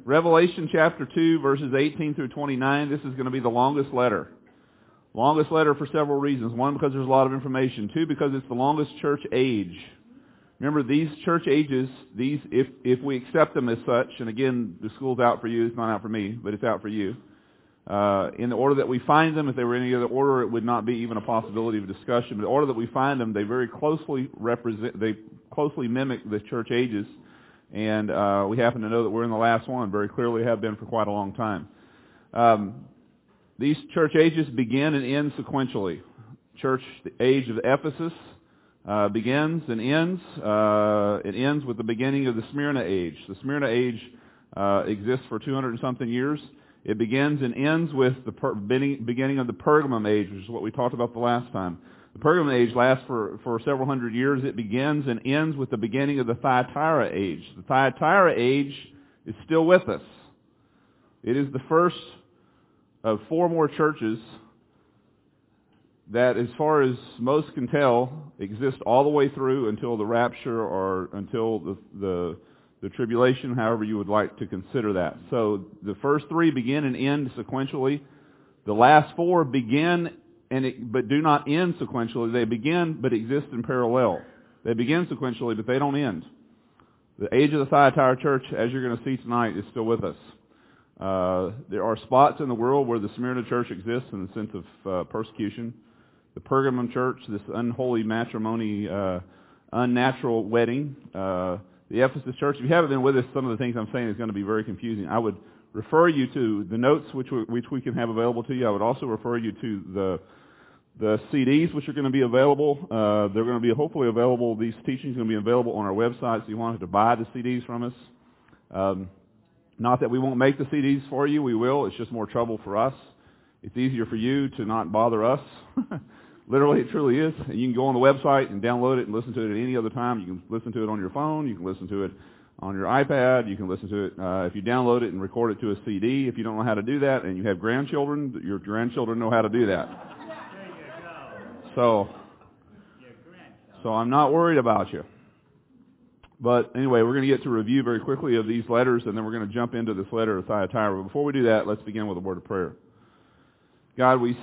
Revelation chapter 2, verses 18 through 29, this is going to be the longest letter. Longest letter for several reasons. One, because there's a lot of information. Two, because it's the longest church age. Remember, these church ages, if we accept them as such, and again, the school's out for you, it's not out for me, but it's out for you. In the order that we find them, if they were any other order, it would not be even a possibility of discussion. But the order that we find them, they very closely closely mimic the church ages. And we happen to know that we're in the last one, very clearly have been for quite a long time. These church ages begin and end sequentially. The age of Ephesus begins and ends. It ends with the beginning of the Smyrna age. The Smyrna age exists for 200 and something years. It begins and ends with the beginning of the Pergamum age, which is what we talked about the last time. The Pergamum age lasts for several hundred years. It begins and ends with the beginning of the Thyatira age. The Thyatira age is still with us. It is the first of four more churches that, as far as most can tell, exist all the way through until the rapture or until the tribulation, however you would like to consider that. So the first three begin and end sequentially. The last four begin but do not end sequentially. They begin but exist in parallel. They begin sequentially, but they don't end. The age of the Thyatira church, as you're going to see tonight, is still with us. There are spots in the world where the Smyrna church exists in the sense of persecution. The Pergamum church, this unholy matrimony, unnatural wedding. The Ephesus church, if you haven't been with us, some of the things I'm saying is going to be very confusing. I would refer you to the notes which we can have available to you. I would also refer you to the CDs which are going to be available. They're going to be hopefully available. These teachings are going to be available on our website, so you wanted to buy the CDs from us. Not that we won't make the CDs for you. We will. It's just more trouble for us. It's easier for you to not bother us. Literally, it truly is. And you can go on the website and download it and listen to it at any other time. You can listen to it on your phone. You can listen to it on your iPad. You can listen to it if you download it and record it to a CD. If you don't know how to do that and you have grandchildren, your grandchildren know how to do that. There you go. So I'm not worried about you. But anyway, we're going to get to review very quickly of these letters, and then we're going to jump into this letter of Thyatira. But before we do that, let's begin with a word of prayer. God, we're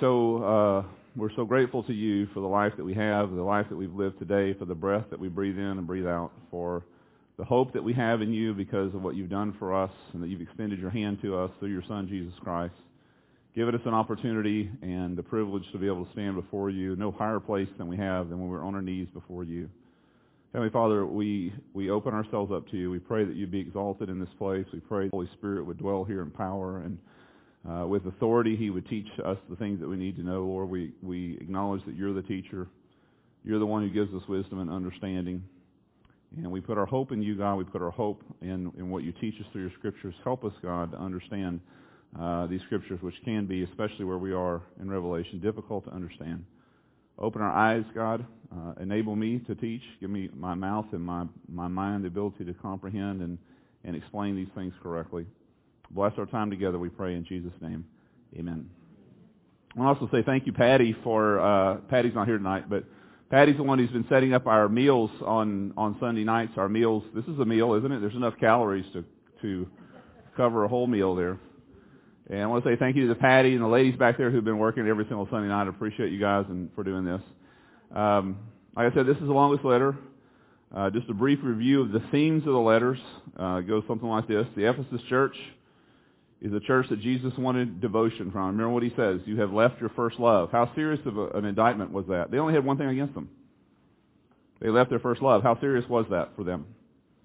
so grateful to you for the life that we have, the life that we've lived today, for the breath that we breathe in and breathe out, for the hope that we have in you because of what you've done for us and that you've extended your hand to us through your Son, Jesus Christ. Give us an opportunity and the privilege to be able to stand before you, no higher place than we have than when we're on our knees before you. Heavenly Father, we open ourselves up to you. We pray that you be exalted in this place. We pray the Holy Spirit would dwell here in power and with authority, he would teach us the things that we need to know. Lord, we acknowledge that you're the teacher. You're the one who gives us wisdom and understanding. And we put our hope in you, God. We put our hope in what you teach us through your scriptures. Help us, God, to understand these scriptures, which can be, especially where we are in Revelation, difficult to understand. Open our eyes, God. Enable me to teach. Give me my mouth and my mind the ability to comprehend and explain these things correctly. Bless our time together, we pray in Jesus' name. Amen. I want to also say thank you, Patty, for, Patty's not here tonight, but Patty's the one who's been setting up our meals on Sunday nights, our meals. This is a meal, isn't it? There's enough calories to cover a whole meal there. And I want to say thank you to Patty and the ladies back there who've been working every single Sunday night. I appreciate you guys and for doing this. Like I said, this is the longest letter. Just a brief review of the themes of the letters. It goes something like this. The Ephesus church is a church that Jesus wanted devotion from. Remember what he says, you have left your first love. How serious of an indictment was that? They only had one thing against them. They left their first love. How serious was that for them?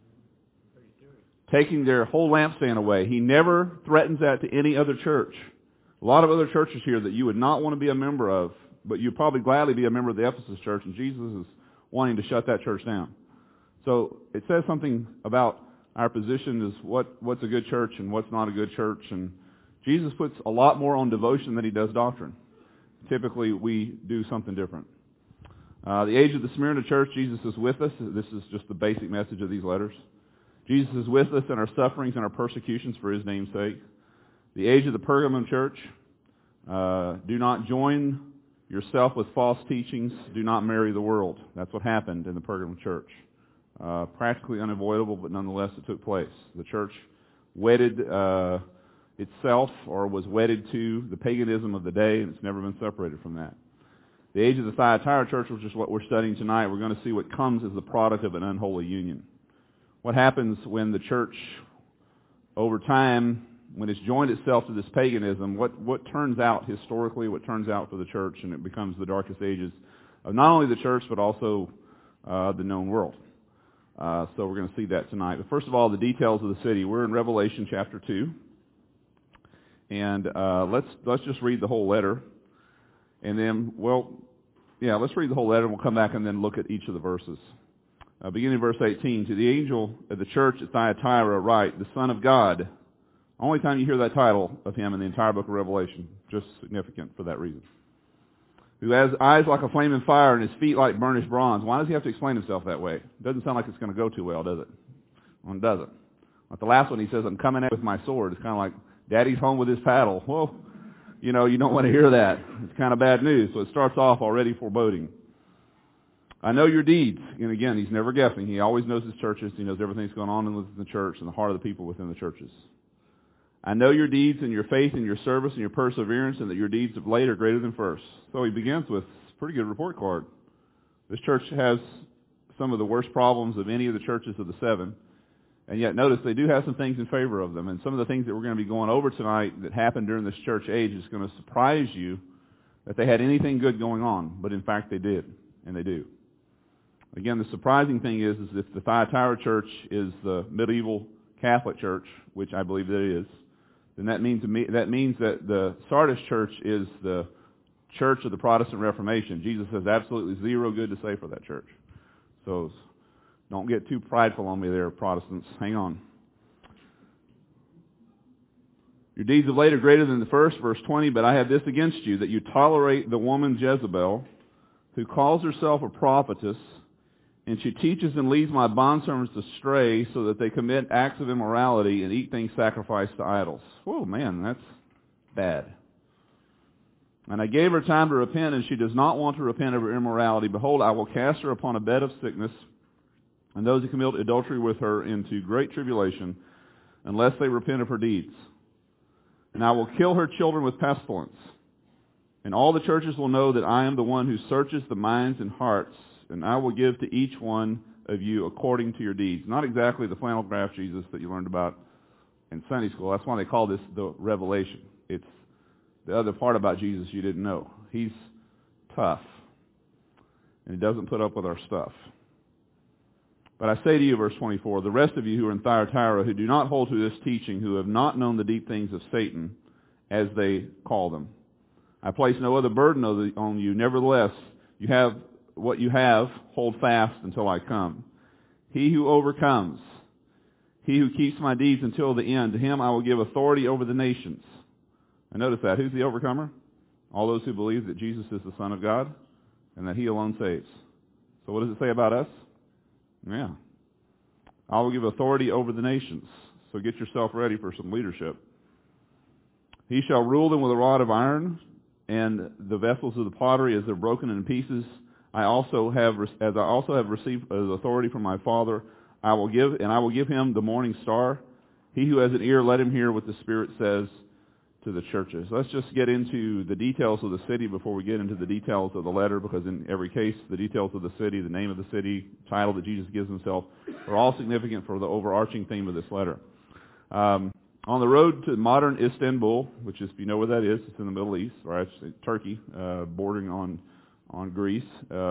Taking their whole lampstand away. He never threatens that to any other church. A lot of other churches here that you would not want to be a member of, but you'd probably gladly be a member of the Ephesus church, and Jesus is wanting to shut that church down. So it says something about our position is what's a good church and what's not a good church. And Jesus puts a lot more on devotion than he does doctrine. Typically, we do something different. The age of the Smyrna church, Jesus is with us. This is just the basic message of these letters. Jesus is with us in our sufferings and our persecutions for his name's sake. The age of the Pergamum church, do not join yourself with false teachings. Do not marry the world. That's what happened in the Pergamum church. Practically unavoidable, but nonetheless it took place. The church wedded itself or was wedded to the paganism of the day, and it's never been separated from that. The age of the Thyatira church, which is what we're studying tonight, we're going to see what comes as the product of an unholy union. What happens when the church, over time, when it's joined itself to this paganism, what turns out historically, what turns out for the church, and it becomes the darkest ages of not only the church, but also the known world. So we're going to see that tonight. But first of all, the details of the city. We're in Revelation chapter 2. And let's just read the whole letter. And then, let's read the whole letter, and we'll come back and then look at each of the verses. Beginning in verse 18, to the angel of the church at Thyatira write, the Son of God. Only time you hear that title of him in the entire book of Revelation. Just significant for that reason. Who has eyes like a flaming fire and his feet like burnished bronze. Why does he have to explain himself that way? It doesn't sound like it's going to go too well, does it? Well, it doesn't. Like the last one, he says, I'm coming out with my sword. It's kind of like, Daddy's home with his paddle. Well, you don't want to hear that. It's kind of bad news. So it starts off already foreboding. I know your deeds. And again, he's never guessing. He always knows his churches. He knows everything that's going on in the church and the heart of the people within the churches. I know your deeds and your faith and your service and your perseverance, and that your deeds of late are greater than first. So he begins with a pretty good report card. This church has some of the worst problems of any of the churches of the seven. And yet, notice, they do have some things in favor of them. And some of the things that we're going to be going over tonight that happened during this church age is going to surprise you that they had anything good going on. But in fact, they did. And they do. Again, the surprising thing is if the Thyatira church is the medieval Catholic church, which I believe that it is, then that means that the Sardis church is the church of the Protestant Reformation. Jesus has absolutely zero good to say for that church. So don't get too prideful on me there, Protestants. Hang on. Your deeds of late are greater than the first, verse 20, but I have this against you, that you tolerate the woman Jezebel, who calls herself a prophetess, and she teaches and leads my bondservants astray so that they commit acts of immorality and eat things sacrificed to idols. Oh, man, that's bad. And I gave her time to repent, and she does not want to repent of her immorality. Behold, I will cast her upon a bed of sickness, and those who commit adultery with her into great tribulation, unless they repent of her deeds. And I will kill her children with pestilence. And all the churches will know that I am the one who searches the minds and hearts, and I will give to each one of you according to your deeds. Not exactly the flannel graph Jesus that you learned about in Sunday school. That's why they call this the revelation. It's the other part about Jesus you didn't know. He's tough, and he doesn't put up with our stuff. But I say to you, verse 24, the rest of you who are in Thyatira, who do not hold to this teaching, who have not known the deep things of Satan, as they call them, I place no other burden on you. Nevertheless, you have what you have, hold fast until I come. He who overcomes, he who keeps my deeds until the end, to him I will give authority over the nations. And notice that. Who's the overcomer? All those who believe that Jesus is the Son of God and that he alone saves. So what does it say about us? Yeah. I will give authority over the nations. So get yourself ready for some leadership. He shall rule them with a rod of iron, and the vessels of the pottery as they're broken in pieces. I also have received authority from my Father, I will give him the morning star. He who has an ear, let him hear what the Spirit says to the churches. Let's just get into the details of the city before we get into the details of the letter, because in every case, the details of the city, the name of the city, title that Jesus gives himself, are all significant for the overarching theme of this letter. On the road to modern Istanbul, which is, if you know where that is, it's in the Middle East, or actually Turkey, bordering on Greece.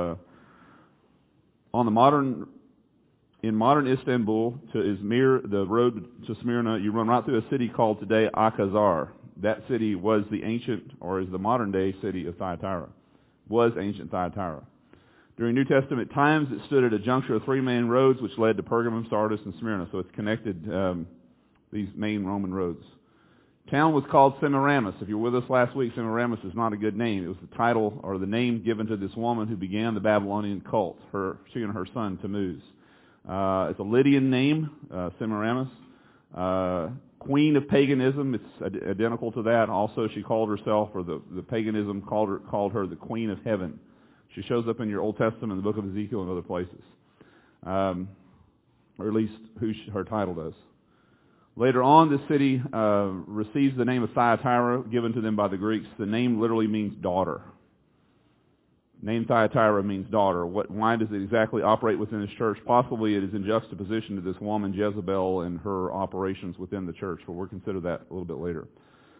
In modern Istanbul to Izmir, the road to Smyrna, you run right through a city called today Akhisar. That city was the ancient, or is the modern-day city of Thyatira. Was ancient Thyatira. During New Testament times, it stood at a juncture of three main roads which led to Pergamum, Sardis, and Smyrna. So it's connected, these main Roman roads. Town was called Semiramis. If you were with us last week, Semiramis is not a good name. It was the title or the name given to this woman who began the Babylonian cult, she and her son Tammuz. It's a Lydian name, Semiramis. Queen of paganism, it's identical to that. Also, she called herself, or the paganism called her the Queen of Heaven. She shows up in your Old Testament, in the book of Ezekiel, and other places. Or at least her title does. Later on, the city receives the name of Thyatira, given to them by the Greeks. The name literally means daughter. Name Thyatira means daughter. Why does it exactly operate within this church? Possibly it is in juxtaposition to this woman Jezebel and her operations within the church, but we'll consider that a little bit later.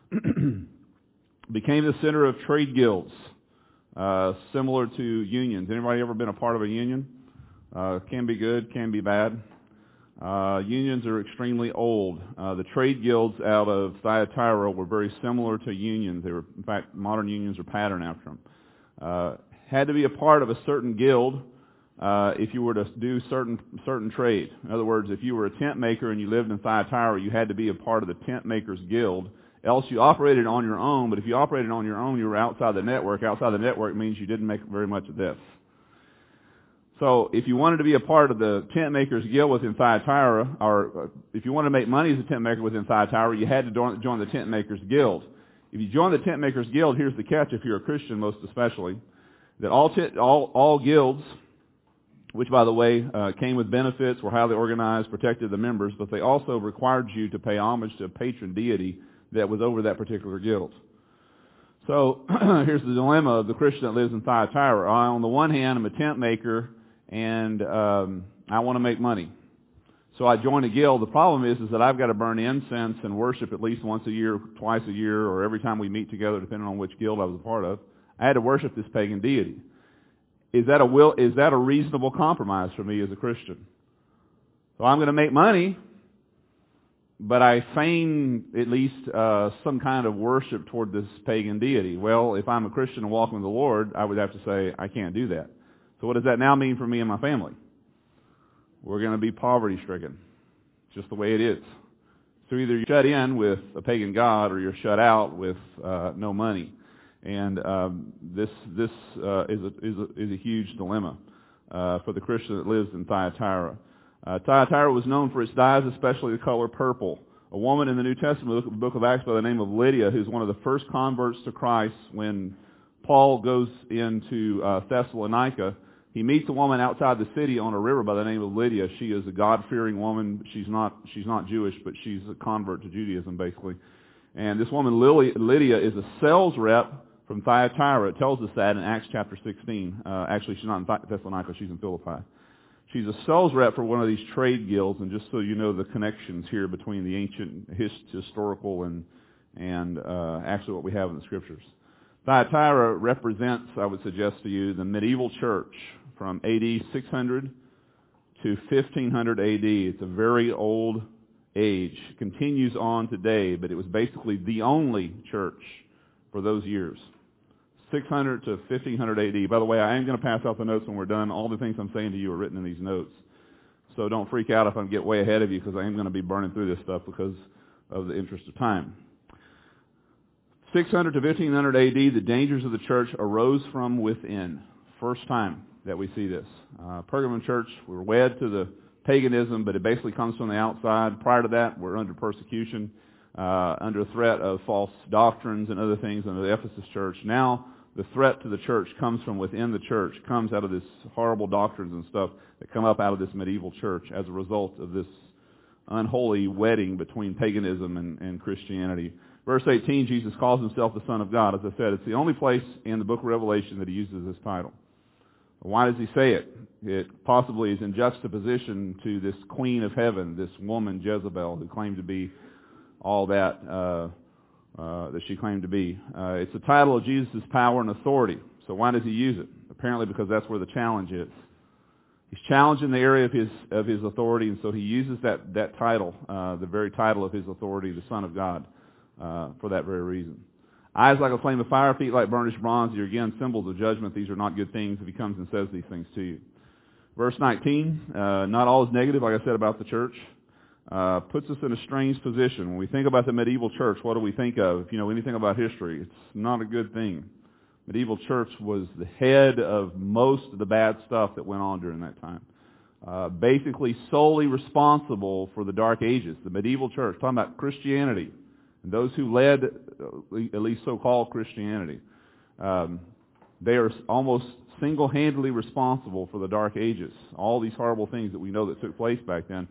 Became the center of trade guilds, similar to unions. Anybody ever been a part of a union? Can be good, can be bad. Unions are extremely old. The trade guilds out of Thyatira were very similar to unions. They were, in fact, modern unions are patterned after them. Had to be a part of a certain guild if you were to do certain trade. In other words, if you were a tent maker and you lived in Thyatira, you had to be a part of the tent makers guild. Else you operated on your own, but if you operated on your own, you were outside the network. Outside the network means you didn't make very much of this. So if you wanted to be a part of the tent makers guild within Thyatira, or if you wanted to make money as a tent maker within Thyatira, you had to join the tent makers guild. If you join the tent makers guild, here's the catch if you're a Christian most especially, that all guilds, which by the way came with benefits, were highly organized, protected the members, but they also required you to pay homage to a patron deity that was over that particular guild. So here's the dilemma of the Christian that lives in Thyatira. On the one hand, I'm a tent maker, and I want to make money. So I join a guild. The problem is that I've got to burn incense and worship at least once a year, twice a year, or every time we meet together, depending on which guild I was a part of. I had to worship this pagan deity. Is that a reasonable compromise for me as a Christian? So I'm going to make money, but I feign at least some kind of worship toward this pagan deity. Well, if I'm a Christian and walking with the Lord, I would have to say, I can't do that. So what does that now mean for me and my family? We're going to be poverty-stricken. It's just the way it is. So either you're shut in with a pagan god or you're shut out with no money. And this is a huge dilemma for the Christian that lives in Thyatira. Thyatira was known for its dyes, especially the color purple. A woman in the New Testament, book of Acts, by the name of Lydia, who's one of the first converts to Christ, when Paul goes into Thessalonica, he meets a woman outside the city on a river by the name of Lydia. She is a God-fearing woman. She's not Jewish, but she's a convert to Judaism, basically. And this woman, Lydia, is a sales rep from Thyatira. It tells us that in Acts chapter 16. Actually, she's not in Thessalonica. She's in Philippi. She's a sales rep for one of these trade guilds, and just so you know the connections here between the ancient historical and actually what we have in the Scriptures. Thyatira represents, I would suggest to you, the medieval church from A.D. 600 to 1500 A.D. It's a very old age. It continues on today, but it was basically the only church for those years. 600 to 1500 A.D. By the way, I am going to pass out the notes when we're done. All the things I'm saying to you are written in these notes. So don't freak out if I get way ahead of you, because I am going to be burning through this stuff because of the interest of time. 600 to 1500 A.D., the dangers of the church arose from within. First time that we see this. Pergamum church, we were wed to the paganism, but it basically comes from the outside. Prior to that, we're under persecution, under threat of false doctrines and other things under the Ephesus church. Now, the threat to the church comes from within the church, comes out of this horrible doctrines and stuff that come up out of this medieval church as a result of this unholy wedding between paganism and Christianity. Verse 18, Jesus calls himself the Son of God. As I said, it's the only place in the book of Revelation that he uses this title. Why does he say it? It possibly is in juxtaposition to this queen of heaven, this woman Jezebel, who claimed to be all that she claimed to be. It's the title of Jesus' power and authority. So why does he use it? Apparently because that's where the challenge is. He's challenging the area of his authority, and so he uses that title, the very title of his authority, the Son of God, for that very reason. Eyes like a flame of fire, feet like burnished bronze. You're again symbols of judgment. These are not good things if he comes and says these things to you. Verse 19, not all is negative, like I said about the church. Puts us in a strange position. When we think about the medieval church, what do we think of? If you know anything about history, it's not a good thing. Medieval church was the head of most of the bad stuff that went on during that time. Basically solely responsible for the Dark Ages. The medieval church, talking about Christianity, and those who led at least so-called Christianity. They are almost single-handedly responsible for the Dark Ages. All these horrible things that we know that took place back then.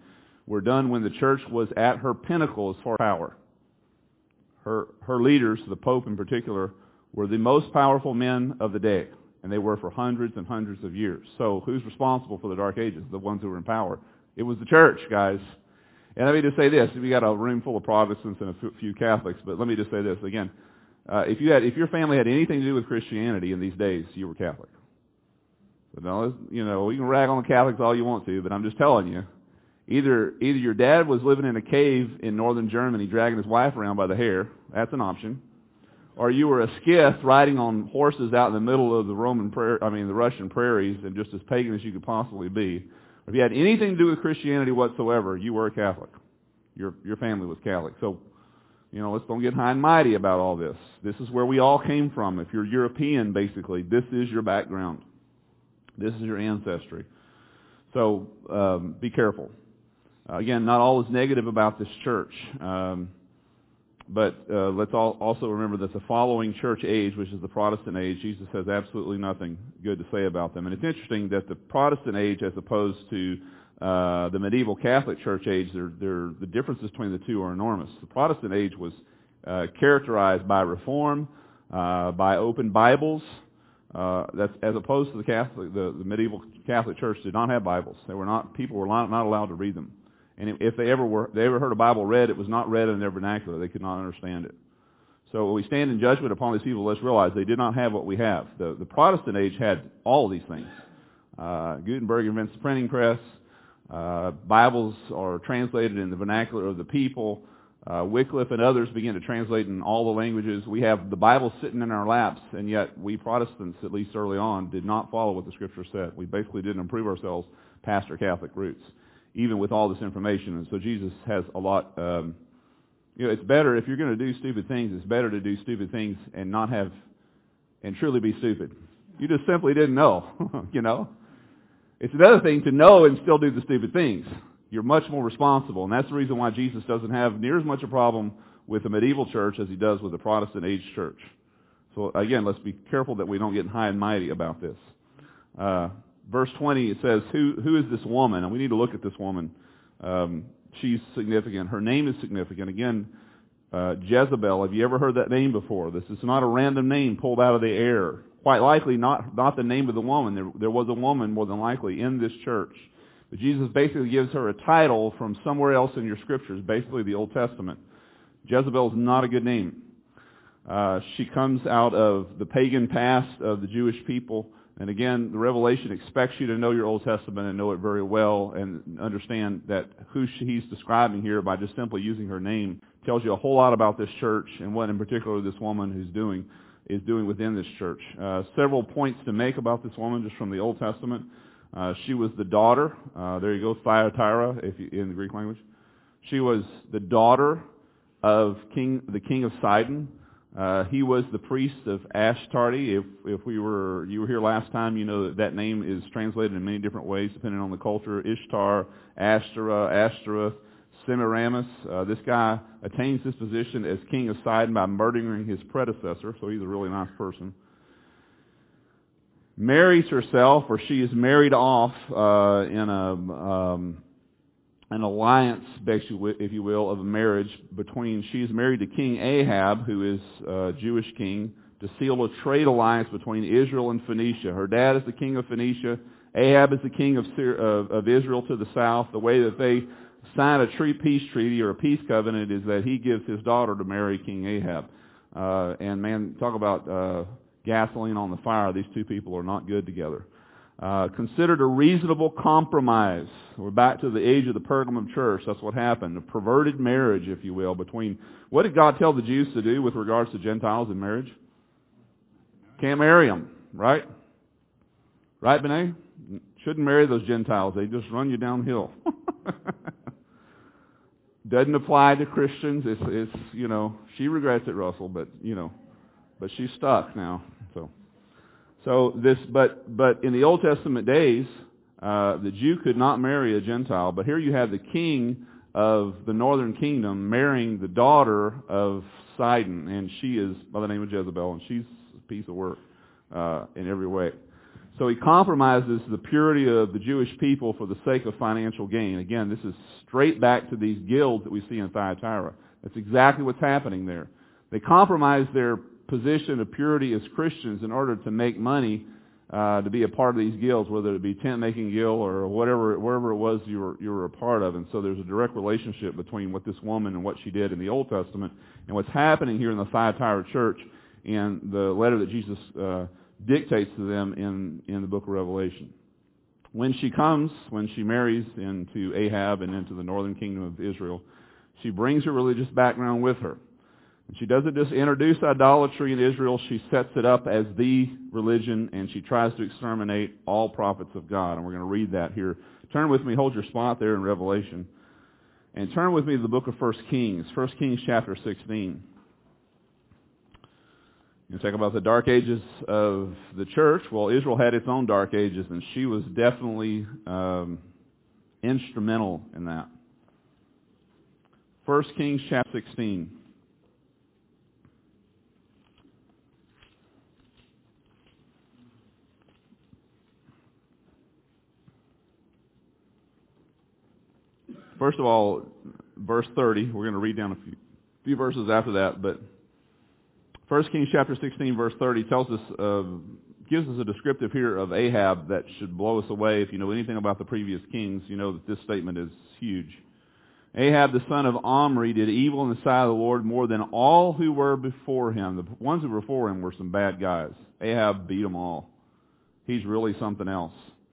were done when the church was at her pinnacle as far as power. Her leaders, the Pope in particular, were the most powerful men of the day, and they were for hundreds and hundreds of years. So who's responsible for the Dark Ages? The ones who were in power. It was the church, guys. And let me just say this. We got a room full of Protestants and a few Catholics, but let me just say this again. If your family had anything to do with Christianity in these days, you were Catholic. So no, we can rag on the Catholics all you want to, but I'm just telling you, either your dad was living in a cave in northern Germany dragging his wife around by the hair, that's an option, or you were a Scyth riding on horses out in the middle of the Russian prairies and just as pagan as you could possibly be. If you had anything to do with Christianity whatsoever, you were a Catholic. Your family was Catholic. So, let's don't get high and mighty about all this. This is where we all came from. If you're European, basically, this is your background. This is your ancestry. So, be careful. Again, not all is negative about this church. But let's also remember that the following church age, which is the Protestant age, Jesus has absolutely nothing good to say about them. And it's interesting that the Protestant age, as opposed to the medieval Catholic Church age, the differences between the two are enormous. The Protestant age was characterized by reform, by open Bibles. That's as opposed to the medieval Catholic Church did not have Bibles. People were not allowed to read them. And if they ever heard a Bible read, it was not read in their vernacular. They could not understand it. So when we stand in judgment upon these people, let's realize they did not have what we have. The Protestant age had all of these things. Gutenberg invents the printing press. Bibles are translated in the vernacular of the people. Wycliffe and others begin to translate in all the languages. We have the Bible sitting in our laps, and yet we Protestants, at least early on, did not follow what the Scripture said. We basically didn't improve ourselves past our Catholic roots, even with all this information. And so Jesus has a lot. It's better, if you're going to do stupid things, it's better to do stupid things and not have, and truly be stupid. You just simply didn't know, It's another thing to know and still do the stupid things. You're much more responsible, and that's the reason why Jesus doesn't have near as much a problem with the medieval church as he does with the Protestant age church. So again, let's be careful that we don't get high and mighty about this. Verse 20, it says, who is this woman? And we need to look at this woman. She's significant. Her name is significant. Again, Jezebel. Have you ever heard that name before? This is not a random name pulled out of the air. Quite likely not the name of the woman. There was a woman, more than likely, in this church. But Jesus basically gives her a title from somewhere else in your scriptures, basically the Old Testament. Jezebel is not a good name. She comes out of the pagan past of the Jewish people. And again, the Revelation expects you to know your Old Testament and know it very well and understand that who he's describing here by just simply using her name tells you a whole lot about this church and what in particular this woman is doing within this church. Several points to make about this woman just from the Old Testament. She was the daughter, there you go, Thyatira in the Greek language. She was the daughter of the king of Sidon. He was the priest of Ashtarte. If you were here last time, you know that name is translated in many different ways depending on the culture. Ishtar, Ashtoreth, Semiramis. This guy attains this position as king of Sidon by murdering his predecessor, so he's a really nice person. Marries herself, or she is married off in an alliance, if you will, of a marriage between, she is married to King Ahab, who is a Jewish king, to seal a trade alliance between Israel and Phoenicia. Her dad is the king of Phoenicia. Ahab is the king of Israel to the south. The way that they sign a peace treaty or a peace covenant is that he gives his daughter to marry King Ahab. And man, talk about gasoline on the fire. These two people are not good together. Considered a reasonable compromise. We're back to the age of the Pergamum church. That's what happened. A perverted marriage, if you will, between... What did God tell the Jews to do with regards to Gentiles in marriage? Can't marry them, right? Right, Benay? Shouldn't marry those Gentiles. They just run you downhill. Doesn't apply to Christians. It's she regrets it, Russell, but she's stuck now. But in the Old Testament days, the Jew could not marry a Gentile. But here you have the king of the northern kingdom marrying the daughter of Sidon, and she is by the name of Jezebel, and she's a piece of work in every way. So he compromises the purity of the Jewish people for the sake of financial gain. Again, this is straight back to these guilds that we see in Thyatira. That's exactly what's happening there. They compromise their position of purity as Christians in order to make money to be a part of these guilds, whether it be tent-making guild or wherever it was you were a part of. And so there's a direct relationship between what this woman and what she did in the Old Testament and what's happening here in the Thyatira church and the letter that Jesus dictates to them in the book of Revelation. When she marries into Ahab and into the northern kingdom of Israel, she brings her religious background with her. And she doesn't just introduce idolatry in Israel, she sets it up as the religion, and she tries to exterminate all prophets of God. And we're going to read that here. Turn with me, hold your spot there in Revelation, and turn with me to the book of 1 Kings, 1 Kings chapter 16. You talk about the dark ages of the church. Well, Israel had its own dark ages, and she was definitely instrumental in that. 1 Kings chapter 16. First of all, verse 30. We're going to read down a few verses after that, but 1 Kings chapter 16, verse 30 tells us, gives us a descriptive here of Ahab that should blow us away. If you know anything about the previous kings, you know that this statement is huge. Ahab, the son of Omri, did evil in the sight of the Lord more than all who were before him. The ones who were before him were some bad guys. Ahab beat them all. He's really something else.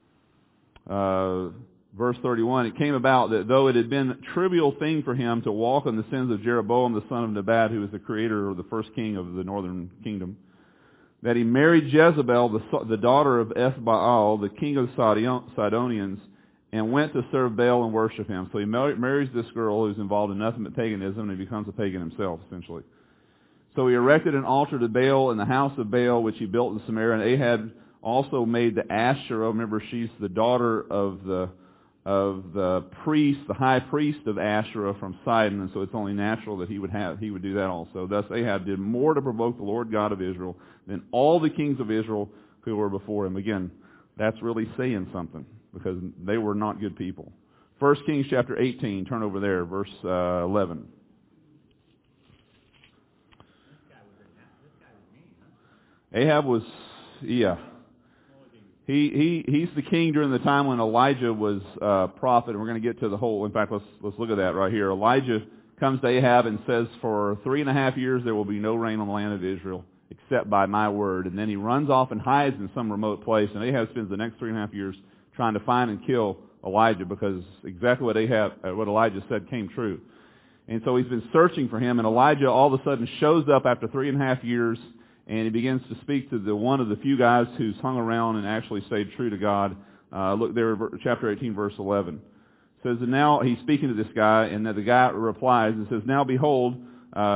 Verse 31, it came about that though it had been a trivial thing for him to walk in the sins of Jeroboam, the son of Nebat, who was the creator of the first king of the northern kingdom, that he married Jezebel, the daughter of Ethbaal, the king of the Sidonians, and went to serve Baal and worship him. So he marries this girl who's involved in nothing but paganism, and he becomes a pagan himself, essentially. So he erected an altar to Baal in the house of Baal, which he built in Samaria, and Ahab also made the Asherah. Remember, she's the daughter of the priest, the high priest of Asherah from Sidon, and so it's only natural that he would do that also. Thus Ahab did more to provoke the Lord God of Israel than all the kings of Israel who were before him. Again, that's really saying something, because they were not good people. 1 Kings chapter 18, turn over there, verse 11. Ahab was, He's the king during the time when Elijah was prophet, and we're going to get to the whole. In fact, let's look at that right here. Elijah comes to Ahab and says, for 3.5 years there will be no rain on the land of Israel except by my word. And then he runs off and hides in some remote place, and Ahab spends the next 3.5 years trying to find and kill Elijah, because exactly what Elijah said came true. And so he's been searching for him, and Elijah all of a sudden shows up after 3.5 years. And he begins to speak to one of the few guys who's hung around and actually stayed true to God. Look there, chapter 18, verse 11. It says, and now he's speaking to this guy, and the guy replies and says, now behold, now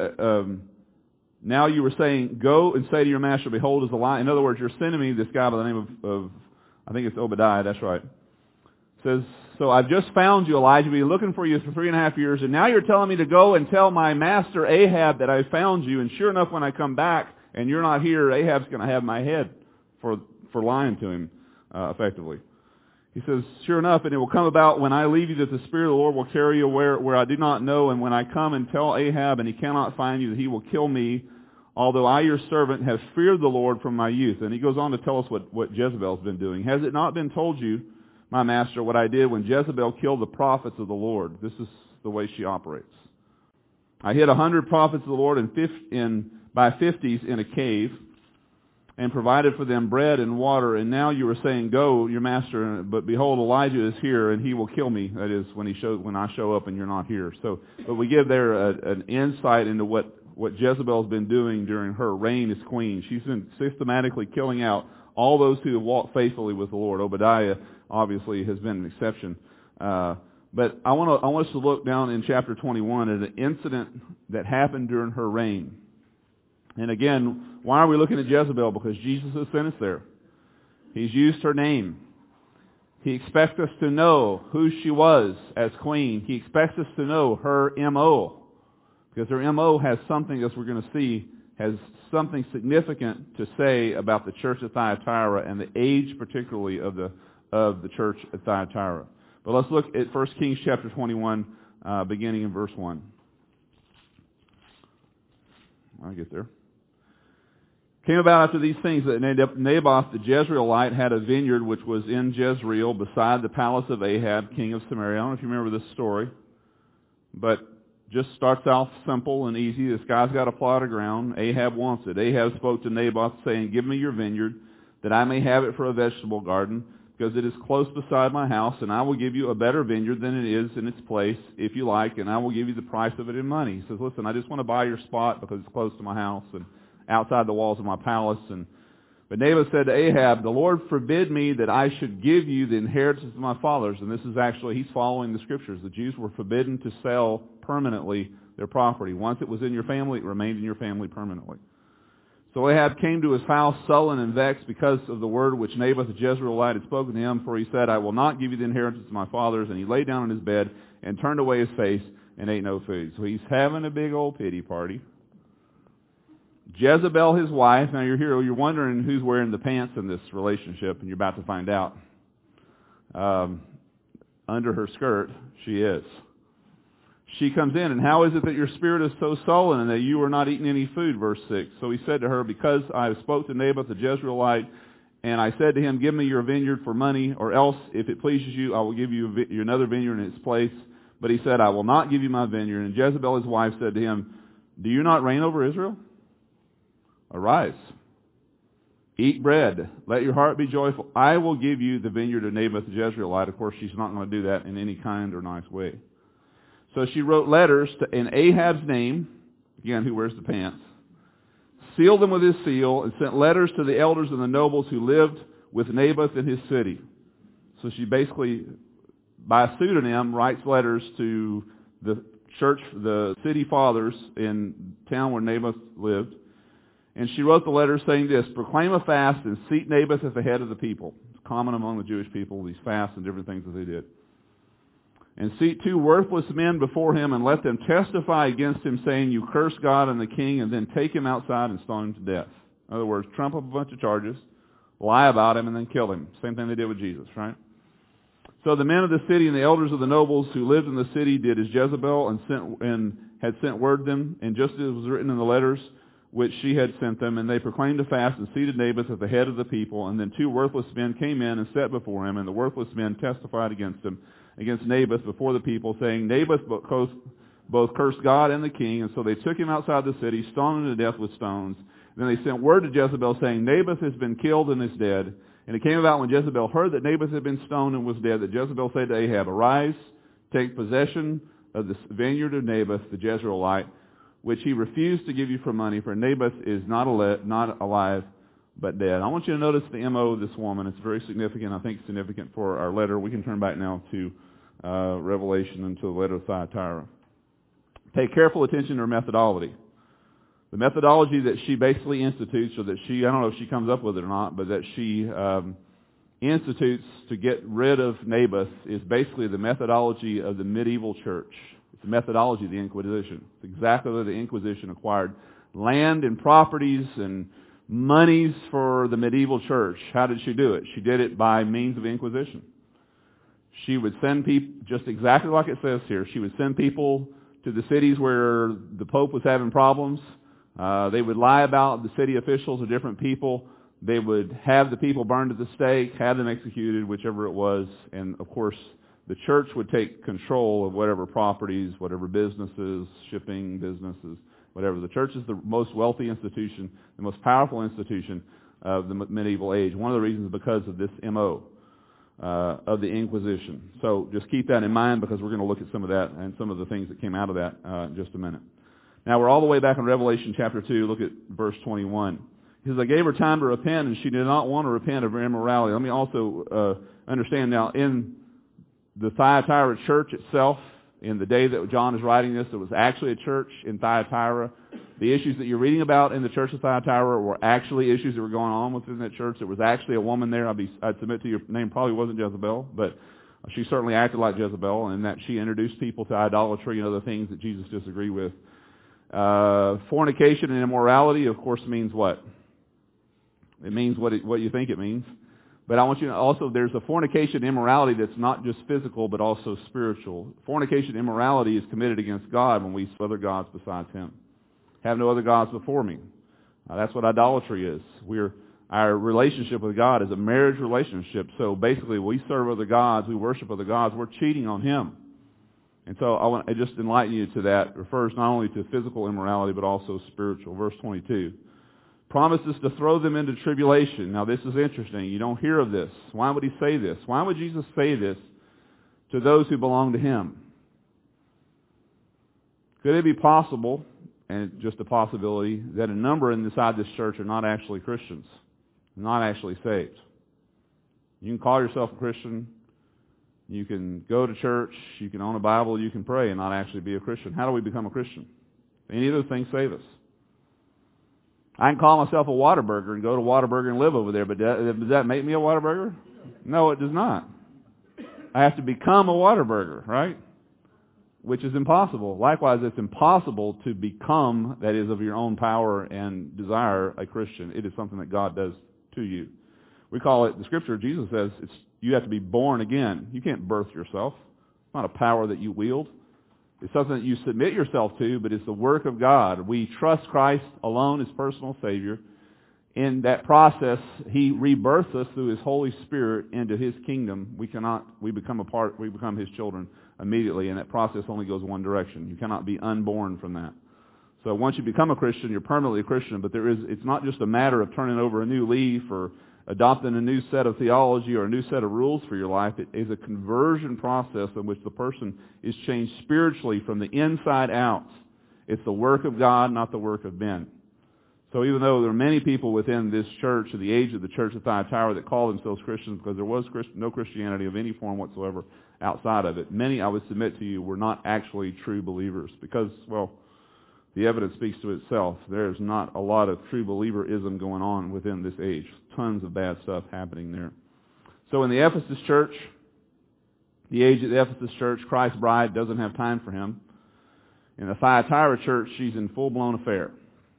you were saying, go and say to your master, behold, is the lie. In other words, you're sending me this guy by the name of I think it's Obadiah, that's right. It says, so I've just found you, Elijah. I've been looking for you for 3.5 years, and now you're telling me to go and tell my master Ahab that I found you. And sure enough, when I come back and you're not here, Ahab's going to have my head for lying to him, effectively. He says, sure enough, and it will come about when I leave you that the Spirit of the Lord will carry you where I do not know, and when I come and tell Ahab and he cannot find you, that he will kill me, although I, your servant, have feared the Lord from my youth. And he goes on to tell us what Jezebel's been doing. Has it not been told you, my master, what I did when Jezebel killed the prophets of the Lord? This is the way she operates. I hid 100 prophets of the Lord by 50s in a cave, and provided for them bread and water. And now you are saying, go, your master, but behold, Elijah is here, and he will kill me. That is, when I show up and you're not here. But we give there an insight into what Jezebel's been doing during her reign as queen. She's been systematically killing out all those who have walked faithfully with the Lord. Obadiah obviously has been an exception. But I want us to look down in chapter 21 at an incident that happened during her reign. And again, why are we looking at Jezebel? Because Jesus has sent us there. He's used her name. He expects us to know who she was as queen. He expects us to know her M.O. Because her M.O. has something, as we're going to see, has something significant to say about the church at Thyatira and the age particularly of the church at Thyatira. But let's look at 1 Kings chapter 21, beginning in verse 1. I'll get there. Came about after these things that Naboth the Jezreelite had a vineyard which was in Jezreel beside the palace of Ahab, king of Samaria. I don't know if you remember this story, but just starts off simple and easy. This guy's got a plot of ground. Ahab wants it. Ahab spoke to Naboth saying, "Give me your vineyard, that I may have it for a vegetable garden, because it is close beside my house, and I will give you a better vineyard than it is in its place, if you like, and I will give you the price of it in money." He says, "Listen, I just want to buy your spot because it's close to my house and outside the walls of my palace." But Naboth said to Ahab, "The Lord forbid me that I should give you the inheritance of my fathers." And this is actually, he's following the Scriptures. The Jews were forbidden to sell permanently their property. Once it was in your family, it remained in your family permanently. So Ahab came to his house sullen and vexed because of the word which Naboth the Jezreelite had spoken to him, for he said, "I will not give you the inheritance of my fathers." And he lay down on his bed and turned away his face and ate no food. So he's having a big old pity party. Jezebel, his wife, now you're wondering who's wearing the pants in this relationship, and you're about to find out. Under her skirt, she is. She comes in, and how is it that your spirit is so sullen and that you are not eating any food? Verse 6. So he said to her, "Because I spoke to Naboth the Jezreelite, and I said to him, 'Give me your vineyard for money, or else, if it pleases you, I will give you another vineyard in its place.' But he said, 'I will not give you my vineyard.' And Jezebel, his wife, said to him, 'Do you not reign over Israel? Arise, eat bread, let your heart be joyful. I will give you the vineyard of Naboth the Jezreelite.'" Of course, she's not going to do that in any kind or nice way. So she wrote letters in Ahab's name, again, who wears the pants, sealed them with his seal, and sent letters to the elders and the nobles who lived with Naboth in his city. So she basically, by a pseudonym, writes letters to the church, the city fathers in town where Naboth lived. And she wrote the letter saying this: "Proclaim a fast and seat Naboth at the head of the people." It's common among the Jewish people, these fasts and different things that they did. "And seat 2 worthless men before him, and let them testify against him, saying, 'You curse God and the king,' and then take him outside and stone him to death." In other words, trump up a bunch of charges, lie about him, and then kill him. Same thing they did with Jesus, right? So the men of the city and the elders of the nobles who lived in the city did as Jezebel and had sent word to them, and just as it was written in the letters which she had sent them, and they proclaimed a fast and seated Naboth at the head of the people. And then 2 worthless men came in and sat before him, and the worthless men testified against Naboth before the people, saying, "Naboth both cursed God and the king." And so they took him outside the city, stoned him to death with stones. Then they sent word to Jezebel, saying, "Naboth has been killed and is dead." And it came about when Jezebel heard that Naboth had been stoned and was dead, that Jezebel said to Ahab, "Arise, take possession of the vineyard of Naboth the Jezreelite, which he refused to give you for money, for Naboth is not alive, but dead." I want you to notice the M.O. of this woman. It's very significant. I think significant for our letter. We can turn back now to Revelation and to the letter of Thyatira. Pay careful attention to her methodology. The methodology that she basically institutes, or that I don't know if she comes up with it or not, but that she institutes to get rid of Naboth is basically the methodology of the medieval church. It's the methodology of the Inquisition. It's exactly where the Inquisition acquired land and properties and monies for the medieval church. How did she do it? She did it by means of Inquisition. She would send people, just exactly like it says here, she would send people to the cities where the Pope was having problems. They would lie about the city officials or different people. They would have the people burned at the stake, have them executed, whichever it was. And, of course, the church would take control of whatever properties, whatever businesses, shipping businesses, whatever. The church is the most wealthy institution, the most powerful institution of the medieval age. One of the reasons is because of this M.O. Of the Inquisition. So just keep that in mind, because we're going to look at some of that and some of the things that came out of that in just a minute. Now we're all the way back in Revelation chapter 2. Look at verse 21. He says, "I gave her time to repent, and she did not want to repent of her immorality." Let me also understand now, in the Thyatira church itself, in the day that John is writing this, it was actually a church in Thyatira. The issues that you're reading about in the church of Thyatira were actually issues that were going on within that church. There was actually a woman there. I'd submit to you, her name probably wasn't Jezebel, but she certainly acted like Jezebel, in that she introduced people to idolatry and other things that Jesus disagreed with. Fornication and immorality, of course, means what? It means what you think it means. But I want you to also, there's a fornication and immorality that's not just physical, but also spiritual. Fornication and immorality is committed against God when we serve other gods besides Him. Have no other gods before me. That's what idolatry is. Our relationship with God is a marriage relationship. So basically, we serve other gods, we worship other gods, we're cheating on Him. And so I want to just enlighten you to that. It refers not only to physical immorality, but also spiritual. Verse 22. Promises to throw them into tribulation. Now this is interesting. You don't hear of this. Why would He say this? Why would Jesus say this to those who belong to Him? Could it be possible, and just a possibility, that a number inside this church are not actually Christians, not actually saved? You can call yourself a Christian, you can go to church, you can own a Bible, you can pray and not actually be a Christian. How do we become a Christian? Any of those things save us. I can call myself a Whataburger and go to Whataburger and live over there, but does that make me a Whataburger? No, it does not. I have to become a Whataburger, right? Which is impossible. Likewise, it's impossible to become, that is, of your own power and desire, a Christian. It is something that God does to you. We call it, the Scripture, Jesus says, you have to be born again. You can't birth yourself. It's not a power that you wield. It's something that you submit yourself to, but it's the work of God. We trust Christ alone as personal Savior. In that process, He rebirths us through His Holy Spirit into His kingdom. We become His children immediately, and that process only goes one direction. You cannot be unborn from that. So once you become a Christian, you're permanently a Christian, but it's not just a matter of turning over a new leaf or adopting a new set of theology or a new set of rules for your life. It is a conversion process in which the person is changed spiritually from the inside out. It's the work of God, not the work of men. So even though there are many people within this church, at the age of the church of Thyatira, that call themselves Christians because there was no Christianity of any form whatsoever outside of it, many, I would submit to you, were not actually true believers because, well, the evidence speaks to itself. There's not a lot of true believerism going on within this age. Tons of bad stuff happening there. So in the Ephesus church, the age of the Ephesus church, Christ's bride doesn't have time for him. In the Thyatira church, she's in full-blown affair.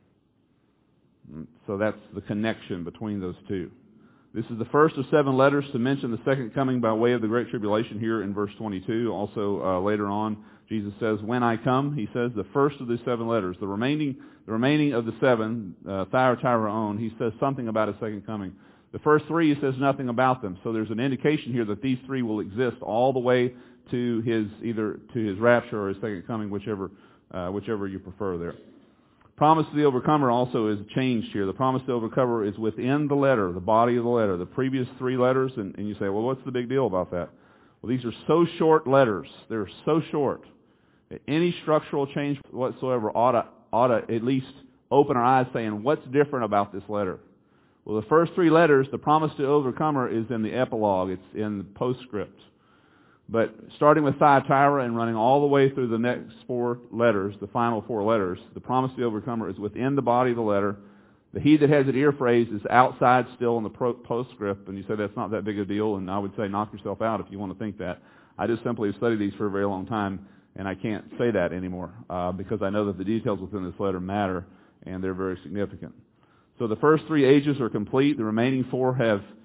So that's the connection between those two. This is the first of 7 letters to mention the second coming by way of the Great Tribulation here in verse 22. Also, later on, Jesus says, when I come, He says, the first of the 7 letters. The remaining of the 7, Thyatira own, He says something about His second coming. The first 3, He says nothing about them. So there's an indication here that these 3 will exist all the way to either to His rapture or His second coming, whichever you prefer there. Promise to the overcomer also is changed here. The promise to the overcomer is within the letter, the body of the letter. The previous 3 letters, and you say, well, what's the big deal about that? Well, these are so short letters. They're so short that any structural change whatsoever ought to at least open our eyes saying, what's different about this letter? Well, the first 3 letters, the promise to the overcomer is in the epilogue. It's in the postscript. But starting with Thyatira and running all the way through the next 4 letters, the final 4 letters, the promise to the overcomer is within the body of the letter. The he that has an ear phrase is outside still in the postscript, and you say that's not that big a deal, and I would say knock yourself out if you want to think that. I just simply have studied these for a very long time, and I can't say that anymore because I know that the details within this letter matter, and they're very significant. So the first 3 ages are complete. The remaining 4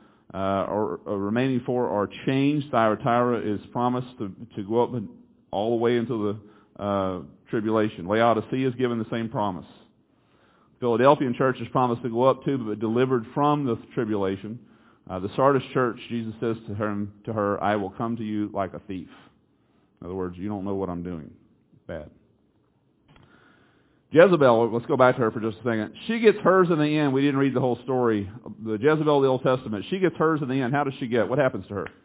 are changed. Thyatira is promised to go up all the way into the tribulation. Laodicea is given the same promise. Philadelphian church is promised to go up too, but delivered from the tribulation. The Sardis church, Jesus says to her, I will come to you like a thief. In other words, you don't know what I'm doing. Bad. Jezebel, let's go back to her for just a second. She gets hers in the end. We didn't read the whole story. The Jezebel of the Old Testament, she gets hers in the end. How does she get? What happens to her?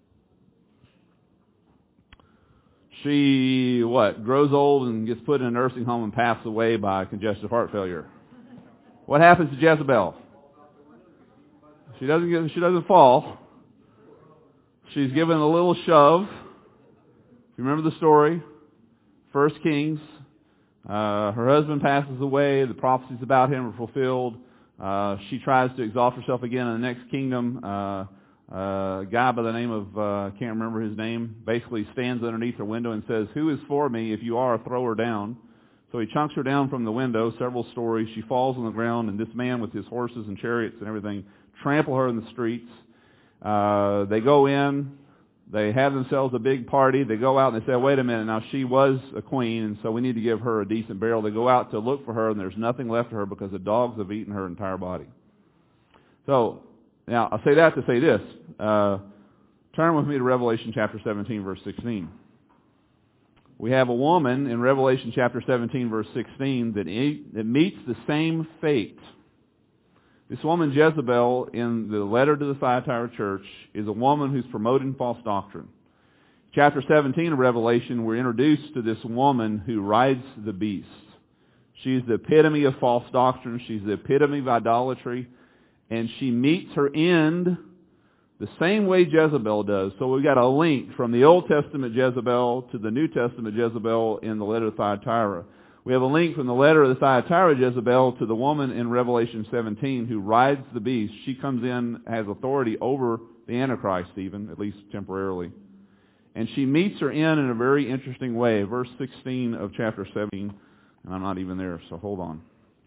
She, grows old and gets put in a nursing home and passes away by congestive heart failure. What happens to Jezebel? She doesn't fall. She's given a little shove. If you remember the story, 1 Kings, her husband passes away. The prophecies about him are fulfilled. She tries to exalt herself again in the next kingdom. A guy by the name of, can't remember his name, basically stands underneath her window and says, who is for me? If you are, throw her down. So he chunks her down from the window, several stories. She falls on the ground, and this man with his horses and chariots and everything trample her in the streets. They go in. They have themselves a big party. They go out and they say, wait a minute, now she was a queen, and so we need to give her a decent burial. They go out to look for her, and there's nothing left of her because the dogs have eaten her entire body. So, now, I'll say that to say this. Turn with me to Revelation chapter 17, verse 16. We have a woman in Revelation chapter 17, verse 16, that meets the same fate. This woman, Jezebel, in the letter to the Thyatira church, is a woman who's promoting false doctrine. Chapter 17 of Revelation, we're introduced to this woman who rides the beast. She's the epitome of false doctrine. She's the epitome of idolatry. And she meets her end the same way Jezebel does. So we've got a link from the Old Testament Jezebel to the New Testament Jezebel in the letter to Thyatira. We have a link from the letter of the Thyatira Jezebel to the woman in Revelation 17 who rides the beast. She comes in, has authority over the Antichrist even, at least temporarily. And she meets her end in a very interesting way. Verse 16 of chapter 17, and I'm not even there, so hold on.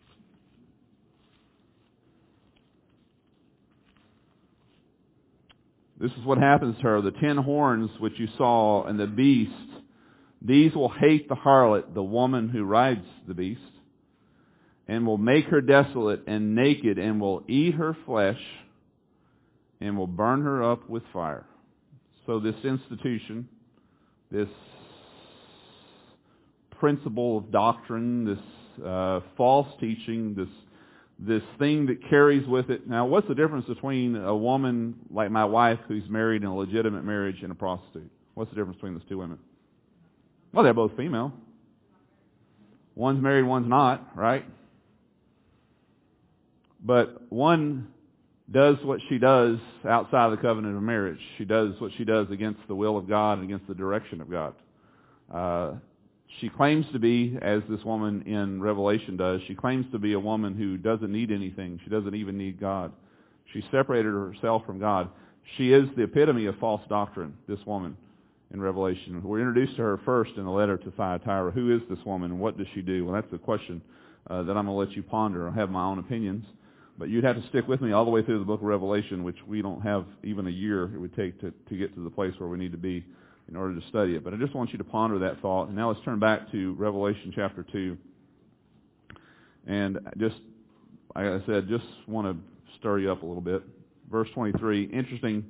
This is what happens to her. The 10 horns which you saw and the beast, these will hate the harlot, the woman who rides the beast, and will make her desolate and naked, and will eat her flesh, and will burn her up with fire. So this institution, this principle of doctrine, this false teaching, this thing that carries with it. Now, what's the difference between a woman like my wife who's married in a legitimate marriage and a prostitute? What's the difference between those two women? Well, they're both female. One's married, one's not, right? But one does what she does outside of the covenant of marriage. She does what she does against the will of God and against the direction of God. She claims to be, as this woman in Revelation does, she claims to be a woman who doesn't need anything. She doesn't even need God. She separated herself from God. She is the epitome of false doctrine, this woman in Revelation. We're introduced to her first in the letter to Thyatira. Who is this woman and what does she do? Well, that's the question that I'm going to let you ponder. I have my own opinions, but you'd have to stick with me all the way through the book of Revelation, which we don't have even a year it would take to get to the place where we need to be in order to study it. But I just want you to ponder that thought. And now let's turn back to Revelation chapter 2. And just, like I said, just want to stir you up a little bit. Verse 23, interesting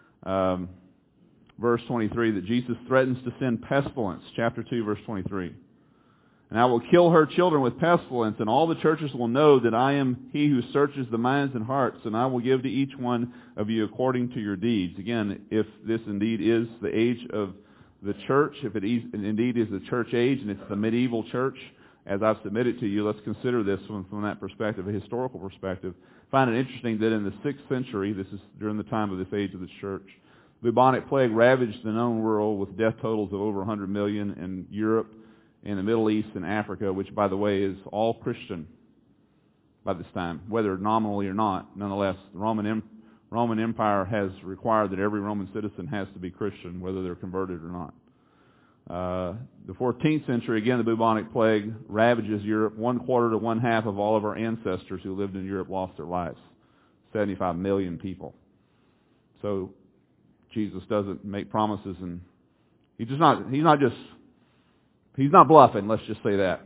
verse 23, that Jesus threatens to send pestilence. Chapter 2, verse 23. And I will kill her children with pestilence, and all the churches will know that I am he who searches the minds and hearts, and I will give to each one of you according to your deeds. Again, if this indeed is the age of the church, if it is, indeed is the church age, and it's the medieval church, as I've submitted to you, let's consider this from that perspective, a historical perspective. I find it interesting that in the 6th century, this is during the time of this age of the church, the bubonic plague ravaged the known world with death totals of over 100 million in Europe, in the Middle East and Africa, which, by the way, is all Christian by this time, whether nominally or not. Nonetheless, the Roman Empire has required that every Roman citizen has to be Christian, whether they're converted or not. The 14th century, again, the bubonic plague ravages Europe. 1/4 to 1/2 of all of our ancestors who lived in Europe lost their lives. 75 million people. So Jesus doesn't make promises, and he's not bluffing, let's just say that.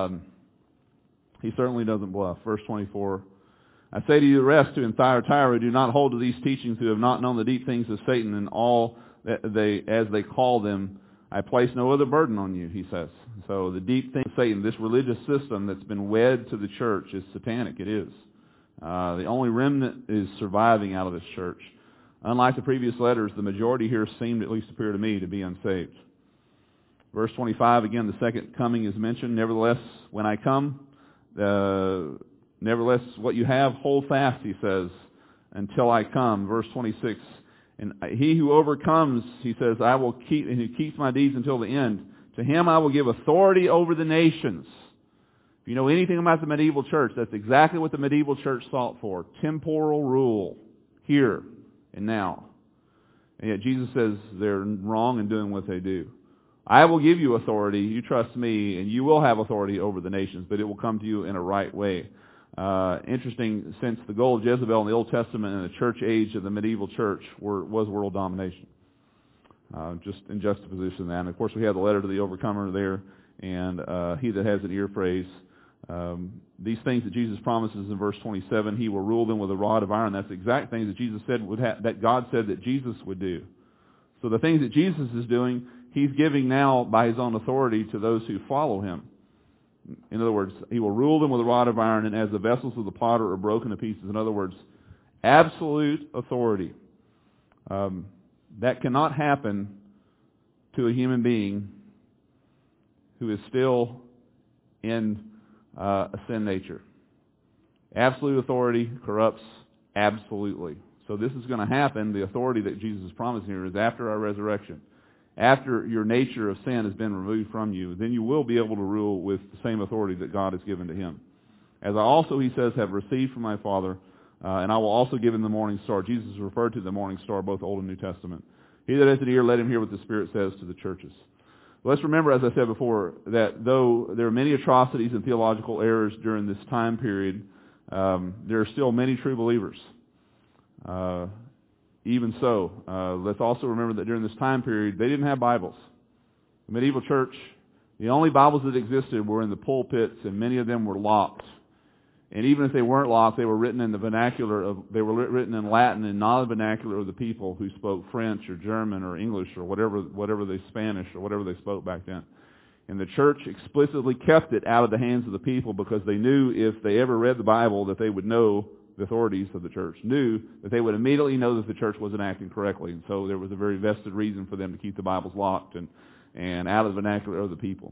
He certainly doesn't bluff. Verse 24, I say to you the rest who in Thyatira do not hold to these teachings, who have not known the deep things of Satan and all that as they call them, I place no other burden on you, he says. So the deep things of Satan, this religious system that's been wed to the church, is satanic. It is. The only remnant is surviving out of this church. Unlike the previous letters, the majority here seemed, at least appear to me, to be unsaved. Verse 25, again, the second coming is mentioned. Nevertheless, when I come, nevertheless, what you have, hold fast, he says, until I come. Verse 26, and he who overcomes, he says, I will keep, and who keeps my deeds until the end, to him I will give authority over the nations. If you know anything about the medieval church, that's exactly what the medieval church sought for. Temporal rule, here and now. And yet Jesus says they're wrong in doing what they do. I will give you authority, you trust me, and you will have authority over the nations, but it will come to you in a right way. Interesting, since the goal of Jezebel in the Old Testament and the church age of the medieval church was world domination. Just in juxtaposition to that. And of course we have the letter to the overcomer there, and he that has an ear praise. These things that Jesus promises in verse 27, he will rule them with a rod of iron. That's the exact things that Jesus said that God said that Jesus would do. So the things that Jesus is doing, he's giving now by his own authority to those who follow him. In other words, he will rule them with a rod of iron, and as the vessels of the potter are broken to pieces. In other words, absolute authority. That cannot happen to a human being who is still in a sin nature. Absolute authority corrupts absolutely. So this is going to happen. The authority that Jesus is promising here is after our resurrection. After your nature of sin has been removed from you, then you will be able to rule with the same authority that God has given to him. As I also, he says, have received from my Father, and I will also give him the morning star. Jesus referred to the morning star, both Old and New Testament. He that has an ear, let him hear what the Spirit says to the churches. Let's remember, as I said before, that though there are many atrocities and theological errors during this time period, there are still many true believers. Even so, let's also remember that during this time period, they didn't have Bibles. The medieval church, the only Bibles that existed were in the pulpits, and many of them were locked. And even if they weren't locked, they were written in the vernacular they were written in Latin and not the vernacular of the people who spoke French or German or English or whatever they Spanish or whatever they spoke back then. And the church explicitly kept it out of the hands of the people because they knew if they ever read the Bible that they would know, the authorities of the church knew that they would immediately know that the church wasn't acting correctly. And so there was a very vested reason for them to keep the Bibles locked and out of the vernacular of the people.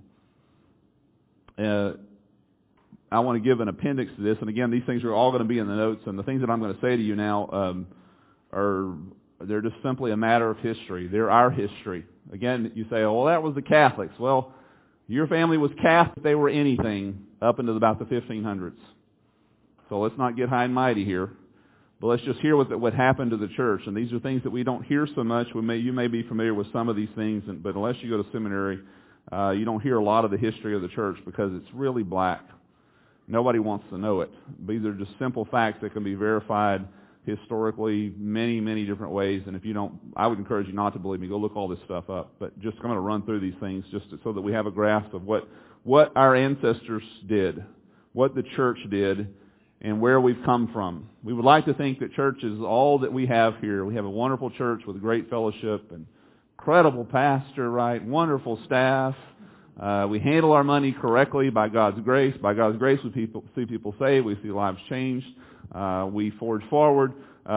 I want to give an appendix to this, and again, these things are all going to be in the notes, and the things that I'm going to say to you now they're just simply a matter of history. They're our history. Again, you say, oh, well, that was the Catholics. Well, your family was Catholic. They were anything up into about the 1500s. So let's not get high and mighty here, but let's just hear what happened to the church. And these are things that we don't hear so much. You may be familiar with some of these things, but unless you go to seminary, you don't hear a lot of the history of the church because it's really black. Nobody wants to know it. These are just simple facts that can be verified historically many, many different ways. And if you don't, I would encourage you not to believe me. Go look all this stuff up. But just I'm going to run through these things just so that we have a grasp of what our ancestors did, what the church did, and where we've come from. We would like to think that church is all that we have here. We have a wonderful church with great fellowship and incredible pastor, right? Wonderful staff. We handle our money correctly by God's grace. By God's grace, we see people saved. We see lives changed. We forge forward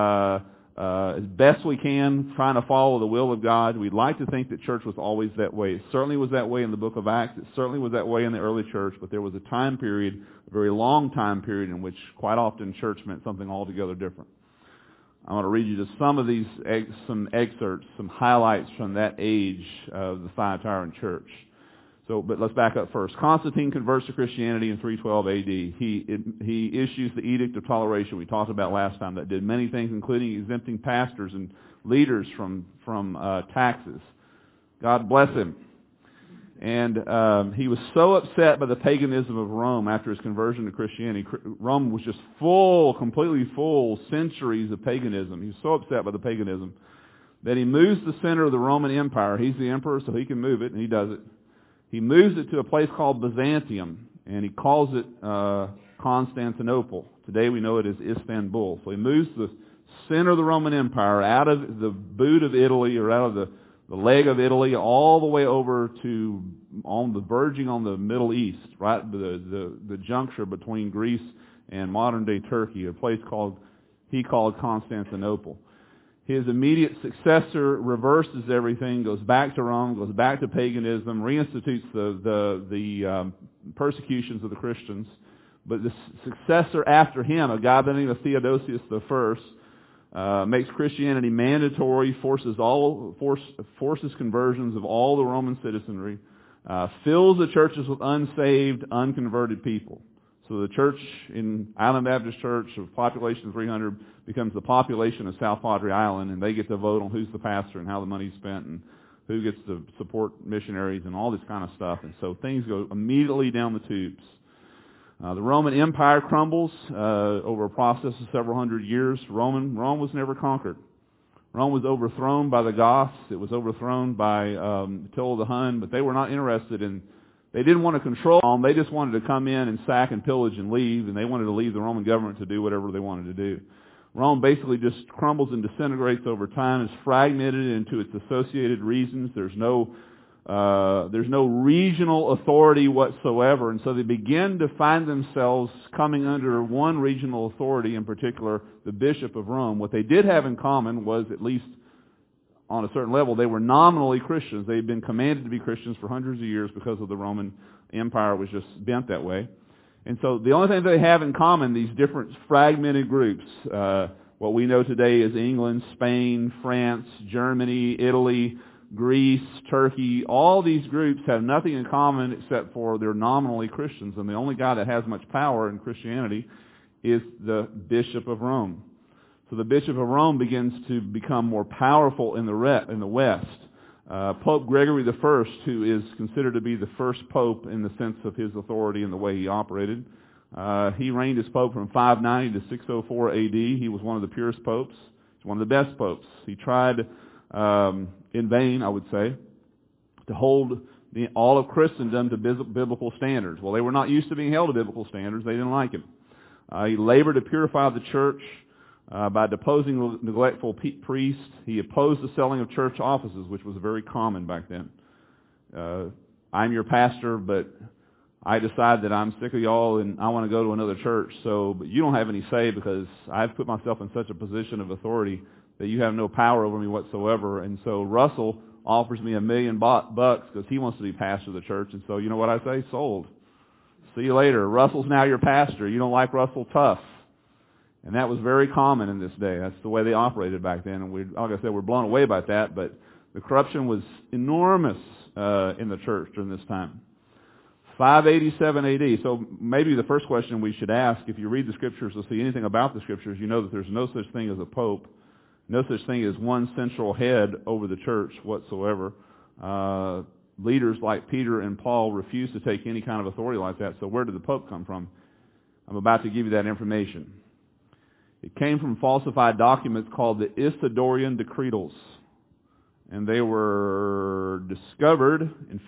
as best we can, trying to follow the will of God. We'd like to think that church was always that way. It certainly was that way in the book of Acts. It certainly was that way in the early church. But there was a time period, a very long time period, in which quite often church meant something altogether different. I want to read you just some of these, some excerpts, some highlights from that age of the Thyatiran church. But let's back up first. Constantine converts to Christianity in 312 A.D. He issues the Edict of Toleration we talked about last time that did many things, including exempting pastors and leaders from taxes. God bless him. And he was so upset by the paganism of Rome after his conversion to Christianity. Rome was just completely full, centuries of paganism. He was so upset by the paganism that he moves the center of the Roman Empire. He's the emperor, so he can move it, and he does it. He moves it to a place called Byzantium, and he calls it Constantinople. Today we know it as Istanbul. So he moves the center of the Roman Empire out of the boot of Italy, or out of the leg of Italy, all the way over to verging on the Middle East, right? The juncture between Greece and modern-day Turkey, a place he called Constantinople. His immediate successor reverses everything, goes back to Rome, goes back to paganism, reinstitutes the persecutions of the Christians. But the successor after him, a guy by the name of Theodosius I, makes Christianity mandatory, forces conversions of all the Roman citizenry, fills the churches with unsaved, unconverted people. So the church in Island Baptist Church, of population 300, becomes the population of South Padre Island, and they get to vote on who's the pastor and how the money's spent and who gets to support missionaries and all this kind of stuff. And so things go immediately down the tubes. The Roman Empire crumbles over a process of several hundred years. Rome was never conquered. Rome was overthrown by the Goths. It was overthrown by Attila the Hun, but they were not interested in. They didn't want to control Rome. They just wanted to come in and sack and pillage and leave, and they wanted to leave the Roman government to do whatever they wanted to do. Rome basically just crumbles and disintegrates over time. It's fragmented into its associated regions. There's no regional authority whatsoever, and so they begin to find themselves coming under one regional authority, in particular, the Bishop of Rome. What they did have in common was, at least on a certain level, they were nominally Christians. They had been commanded to be Christians for hundreds of years because of the Roman Empire was just bent that way. And so the only thing they have in common, these different fragmented groups, what we know today is England, Spain, France, Germany, Italy, Greece, Turkey, all these groups have nothing in common except for they're nominally Christians, and the only guy that has much power in Christianity is the Bishop of Rome. So the Bishop of Rome begins to become more powerful in the West. Pope Gregory I, who is considered to be the first pope in the sense of his authority and the way he operated, he reigned as pope from 590 to 604 A.D. He was one of the purest popes. He's one of the best popes. He tried in vain, I would say, to hold all of Christendom to biblical standards. Well, they were not used to being held to biblical standards. They didn't like him. He labored to purify the church by deposing neglectful priests. He opposed the selling of church offices, which was very common back then. I'm your pastor, but I decide that I'm sick of y'all and I want to go to another church. But you don't have any say because I've put myself in such a position of authority that you have no power over me whatsoever. And so Russell offers me $1 million bucks because he wants to be pastor of the church. And so you know what I say? Sold. See you later. Russell's now your pastor. You don't like Russell? Tough. And that was very common in this day. That's the way they operated back then. And like I said, we're blown away by that. But the corruption was enormous in the church during this time. 587 A.D. So maybe the first question we should ask, if you read the Scriptures or see anything about the Scriptures, you know that there's no such thing as a pope. No such thing as one central head over the church whatsoever. Leaders like Peter and Paul refused to take any kind of authority like that. So where did the Pope come from? I'm about to give you that information. It came from falsified documents called the Isidorian Decretals. And they were discovered in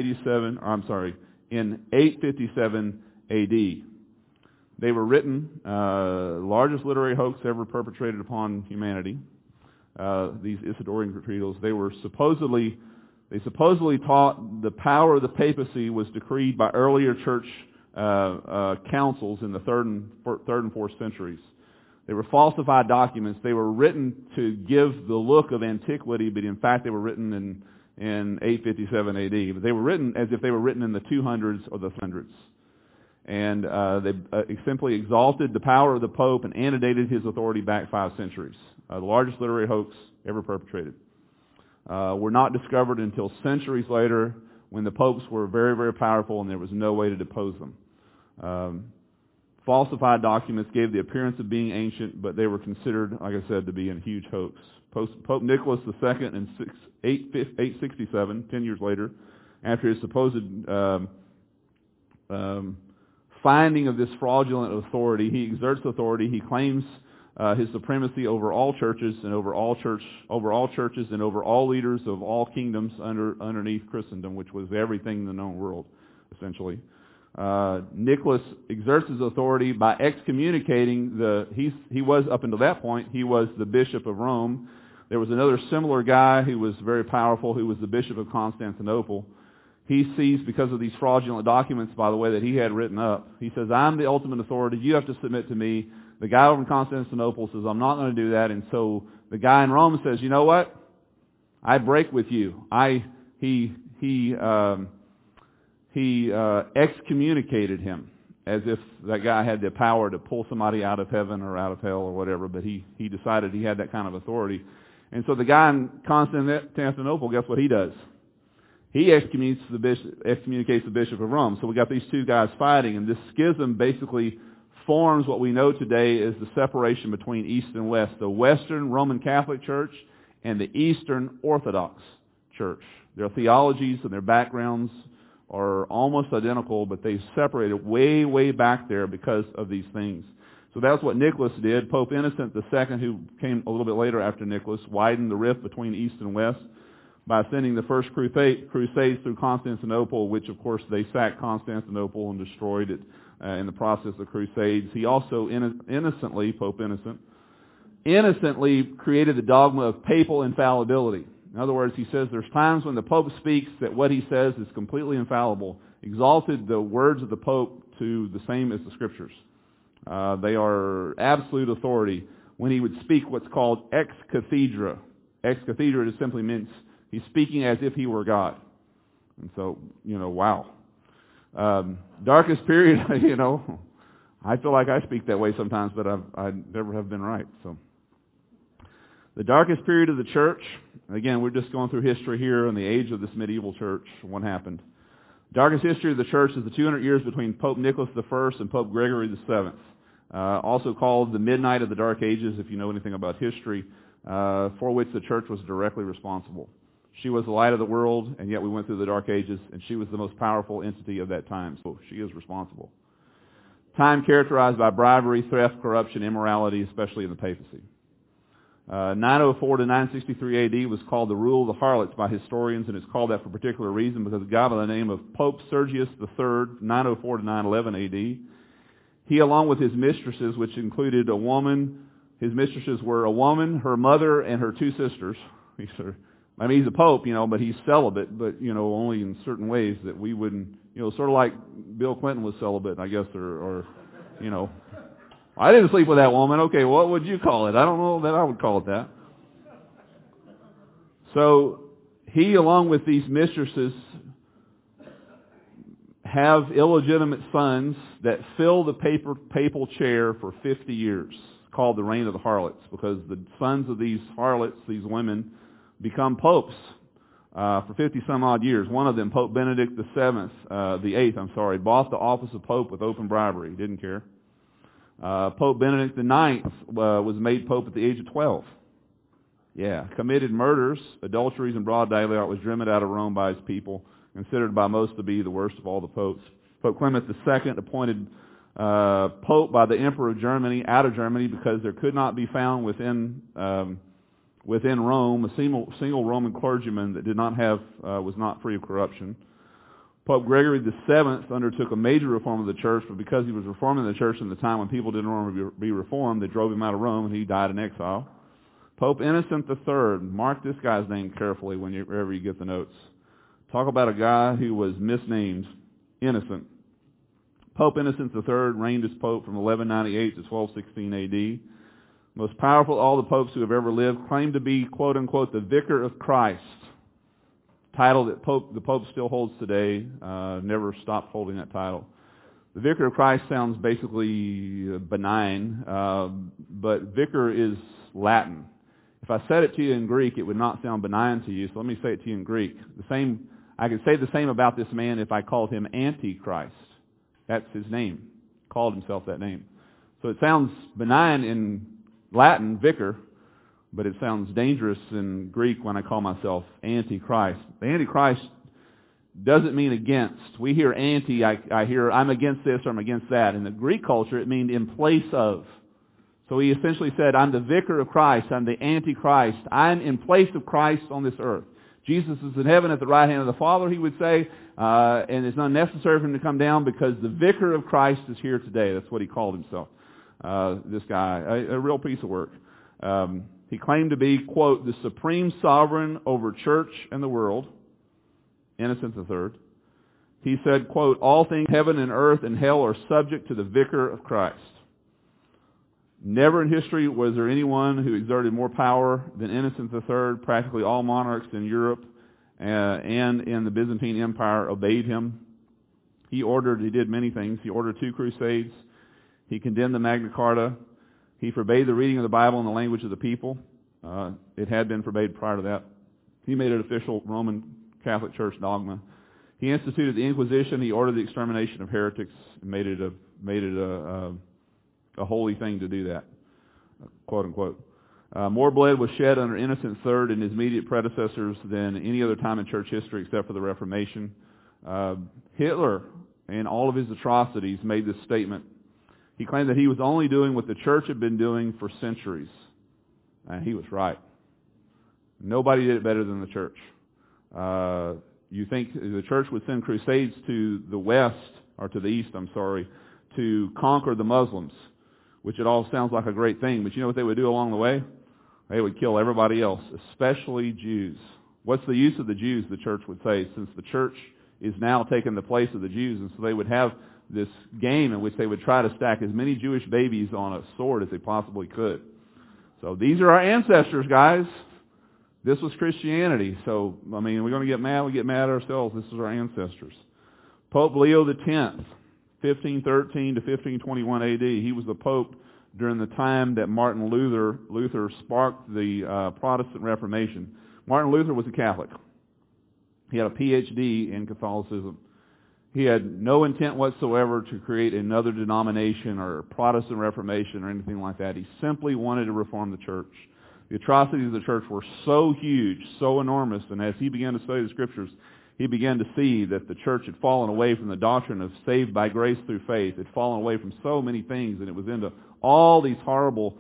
857 A.D. They were written, largest literary hoax ever perpetrated upon humanity. These Isidorian Decretals. They supposedly taught the power of the papacy was decreed by earlier church councils in the third and fourth centuries. They were falsified documents. They were written to give the look of antiquity, but in fact they were written in 857 A.D. But they were written as if they were written in the 200s or the 300s. And they simply exalted the power of the Pope and antedated his authority back 5 centuries. The largest literary hoax ever perpetrated. Were not discovered until centuries later when the popes were very, very powerful and there was no way to depose them. Falsified documents gave the appearance of being ancient, but they were considered, like I said, to be a huge hoax. Pope Nicholas II in 867, 10 years later, after his supposed finding of this fraudulent authority, he exerts authority. He claims his supremacy over all churches and over all churches and over all leaders of all kingdoms underneath Christendom, which was everything in the known world, essentially. Nicholas exerts his authority by excommunicating he was, up until that point, he was the Bishop of Rome. There was another similar guy who was very powerful, who was the Bishop of Constantinople. He sees, because of these fraudulent documents, by the way, that he had written up, he says, I'm the ultimate authority, you have to submit to me. The guy over in Constantinople says, I'm not going to do that. And so the guy in Rome says, you know what? I break with you. He excommunicated him, as if that guy had the power to pull somebody out of heaven or out of hell or whatever, but he decided he had that kind of authority. And so the guy in Constantinople, guess what he does? He excommunicates the Bishop of Rome. So we got these two guys fighting, and this schism basically forms what we know today as the separation between East and West, the Western Roman Catholic Church and the Eastern Orthodox church. Their theologies and their backgrounds are almost identical, but they separated way, way back there because of these things. So that's what Nicholas did. Pope Innocent II, who came a little bit later after Nicholas, widened the rift between East and West by sending the first crusades through Constantinople, which, of course, they sacked Constantinople and destroyed it in the process of the Crusades. He also innocently, Pope Innocent, innocently created the dogma of papal infallibility. In other words, he says there's times when the Pope speaks that what he says is completely infallible, exalted the words of the Pope to the same as the Scriptures. They are absolute authority. When he would speak what's called ex cathedra. Ex cathedra just simply means he's speaking as if he were God. And so, wow. Darkest period, I feel like I speak that way sometimes, but I never have been right. So, the darkest period of the church, again, we're just going through history here in the age of this medieval church, what happened. Darkest history of the church is the 200 years between Pope Nicholas I and Pope Gregory VII, also called the Midnight of the Dark Ages, if you know anything about history, for which the church was directly responsible. She was the light of the world, and yet we went through the Dark Ages, and she was the most powerful entity of that time, so she is responsible. Time characterized by bribery, theft, corruption, immorality, especially in the papacy. 904 to 963 AD was called the rule of the harlots by historians, and it's called that for a particular reason because a guy by the name of Pope Sergius III, 904 to 911 AD, he, along with his mistresses, which included a woman, his mistresses were a woman, her mother, and her two sisters. He's a pope, but he's celibate, but, only in certain ways that we wouldn't, sort of like Bill Clinton was celibate, I guess, or I didn't sleep with that woman. Okay, what would you call it? I don't know that I would call it that. So he, along with these mistresses, have illegitimate sons that fill the papal chair for 50 years, called the reign of the harlots, because the sons of these harlots, these women, become popes for 50-some-odd years. One of them, Pope Benedict the Eighth, bought the office of pope with open bribery. He didn't care. Pope Benedict IX was made pope at the age of 12. Yeah, committed murders, adulteries, and broad daylight, was driven out of Rome by his people, considered by most to be the worst of all the popes. Pope Clement II appointed pope by the Emperor of Germany out of Germany because there could not be found within Rome a single Roman clergyman that did not have was not free of corruption. Pope Gregory VII undertook a major reform of the church, but because he was reforming the church in the time when people didn't want to be reformed, they drove him out of Rome, and he died in exile. Pope Innocent III, mark this guy's name carefully whenever you get the notes. Talk about a guy who was misnamed Innocent. Pope Innocent III reigned as pope from 1198 to 1216 A.D. Most powerful of all the popes who have ever lived, claimed to be, quote-unquote, the Vicar of Christ. Title that the Pope still holds today, never stopped holding that title. The Vicar of Christ sounds basically benign, but vicar is Latin. If I said it to you in Greek, it would not sound benign to you, so let me say it to you in Greek. I could say the same about this man if I called him Antichrist. That's his name. Called himself that name. So it sounds benign in Latin, vicar, but it sounds dangerous in Greek when I call myself Antichrist. The Antichrist doesn't mean against. We hear anti, I hear I'm against this or I'm against that. In the Greek culture, it means in place of. So he essentially said, I'm the Vicar of Christ, I'm the Antichrist. I'm in place of Christ on this earth. Jesus is in heaven at the right hand of the Father, he would say, and it's not necessary for him to come down because the Vicar of Christ is here today. That's what he called himself. This guy, a real piece of work. He claimed to be, quote, the supreme sovereign over church and the world, Innocent III. He said, quote, all things heaven and earth and hell are subject to the Vicar of Christ. Never in history was there anyone who exerted more power than Innocent III. Practically all monarchs in Europe and in the Byzantine Empire obeyed him. He did many things. He ordered 2 crusades. He condemned the Magna Carta. He forbade the reading of the Bible in the language of the people. It had been forbade prior to that. He made it official Roman Catholic Church dogma. He instituted the Inquisition. He ordered the extermination of heretics and made it a holy thing to do that, quote unquote. More blood was shed under Innocent III and his immediate predecessors than any other time in church history except for the Reformation. Hitler, in all of his atrocities, made this statement. He claimed that he was only doing what the church had been doing for centuries. And he was right. Nobody did it better than the church. You think the church would send crusades to the west, or to the east, to conquer the Muslims, which it all sounds like a great thing. But you know what they would do along the way? They would kill everybody else, especially Jews. What's the use of the Jews, the church would say, since the church is now taking the place of the Jews? And so they would have this game in which they would try to stack as many Jewish babies on a sword as they possibly could. So these are our ancestors, guys. This was Christianity. So, I mean, we're going to get mad. We get mad at ourselves. This is our ancestors. Pope Leo X, 1513 to 1521 A.D. He was the pope during the time that Martin Luther sparked the Protestant Reformation. Martin Luther was a Catholic. He had a Ph.D. in Catholicism. He had no intent whatsoever to create another denomination or Protestant Reformation or anything like that. He simply wanted to reform the church. The atrocities of the church were so huge, so enormous, and as he began to study the Scriptures, he began to see that the church had fallen away from the doctrine of saved by grace through faith. It had fallen away from so many things, and it was into all these horrible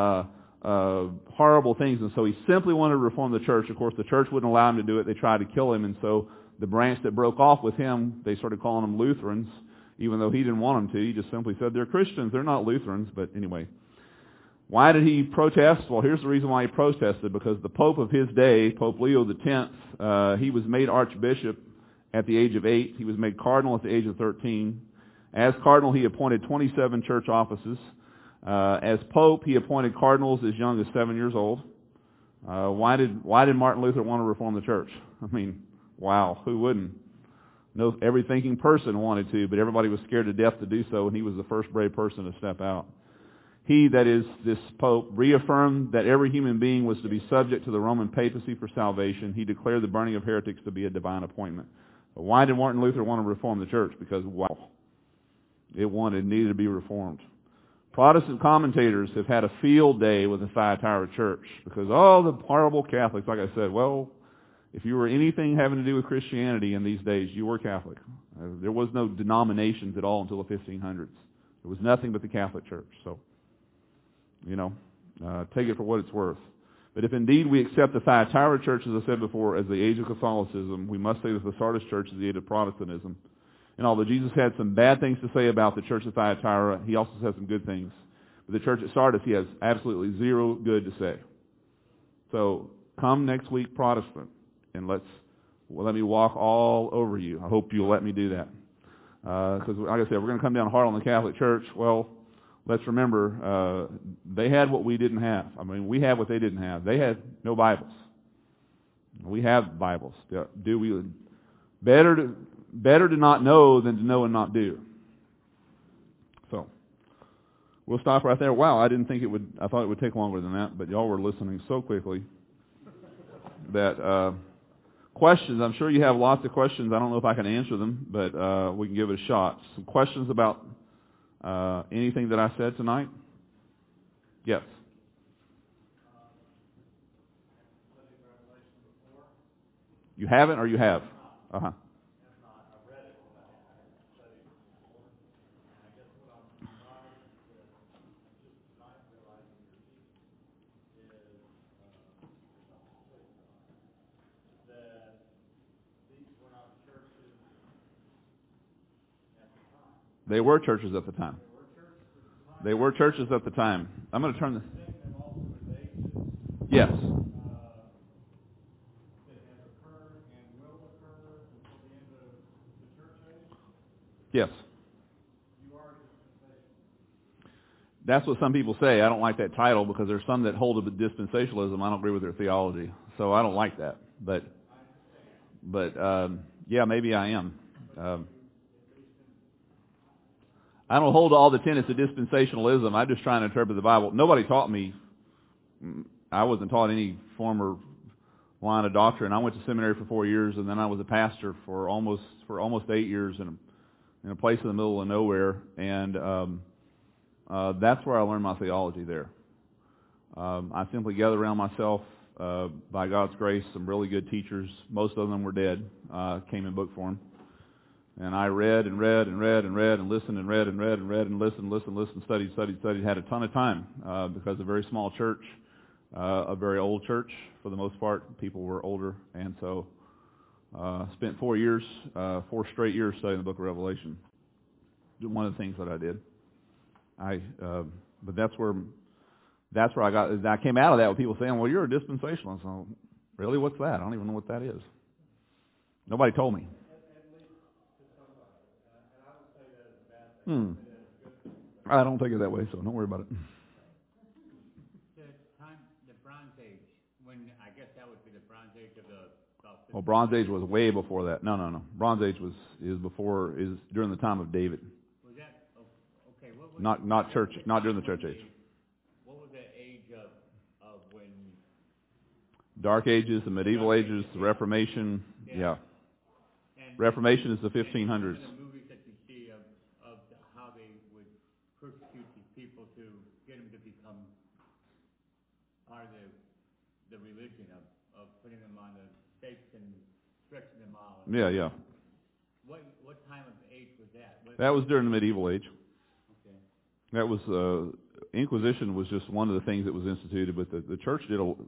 things. And so he simply wanted to reform the church. Of course, the church wouldn't allow him to do it. They tried to kill him, and so the branch that broke off with him, they started calling them Lutherans, even though he didn't want them to. He just simply said, they're Christians, they're not Lutherans. But anyway, why did he protest? Well, here's the reason why he protested, because the Pope of his day, Pope Leo X, he was made Archbishop at the age of 8. He was made Cardinal at the age of 13. As Cardinal, he appointed 27 church offices. As Pope, he appointed cardinals as young as 7 years old. Why did Martin Luther want to reform the church? I mean, wow, who wouldn't? No, every thinking person wanted to, but everybody was scared to death to do so, and he was the first brave person to step out. He, that is, this Pope, reaffirmed that every human being was to be subject to the Roman papacy for salvation. He declared the burning of heretics to be a divine appointment. But why did Martin Luther want to reform the church? Because, wow, it needed to be reformed. Protestant commentators have had a field day with the Thyatira church because, the horrible Catholics, like I said, well, if you were anything having to do with Christianity in these days, you were Catholic. There was no denominations at all until the 1500s. There was nothing but the Catholic Church. So, take it for what it's worth. But if indeed we accept the Thyatira church, as I said before, as the age of Catholicism, we must say that the Sardis church is the age of Protestantism. And although Jesus had some bad things to say about the church of Thyatira, he also said some good things. But the church at Sardis, he has absolutely zero good to say. So come next week, Protestant, and let me walk all over you. I hope you'll let me do that. Because, like I said, we're going to come down hard on the Catholic Church. Well, let's remember, they had what we didn't have. I mean, we have what they didn't have. They had no Bibles. We have Bibles. Do we? Better to not know than to know and not do. So, we'll stop right there. Wow, I thought it would take longer than that, but y'all were listening so quickly that, questions, I'm sure you have lots of questions. I don't know if I can answer them, but we can give it a shot. Some questions about anything that I said tonight? Yes. You haven't or you have? Uh-huh. They were churches at the time. They were churches at the time. I'm going to turn this. Yes. Yes. That's what some people say. I don't like that title because there's some that hold to dispensationalism. I don't agree with their theology, so I don't like that. But yeah, maybe I am. I don't hold to all the tenets of dispensationalism. I'm just trying to interpret the Bible. Nobody taught me. I wasn't taught any form or line of doctrine. I went to seminary for 4 years, and then I was a pastor for almost 8 years in a place in the middle of nowhere, and that's where I learned my theology there. I simply gathered around myself, by God's grace, some really good teachers. Most of them were dead, came in book form. And I read and read and read and read and listened and read and read and read and listened, studied, had a ton of time, because a very small church, a very old church for the most part. People were older, and so spent 4 years, 4 straight years studying the book of Revelation. One of the things that I did. But that's where I came out of that with people saying, well, you're a dispensationalist. So, really, what's that? I don't even know what that is. Nobody told me. I don't take it that way, so don't worry about it. The Bronze Age, when I guess that would be the Bronze Age of the... Well, Bronze Age was way before that. No. Bronze Age is during the time of David. Was that okay? What was not during the church age. What was the age of when? Dark Ages, the medieval ages, the Reformation. Yeah. Reformation is the 1500s. Persecute these people to get them to become part of the religion of putting them on the stakes and stretching them out. Yeah. What time of age was that? That was during the medieval age. Okay. That was Inquisition was just one of the things that was instituted, but the church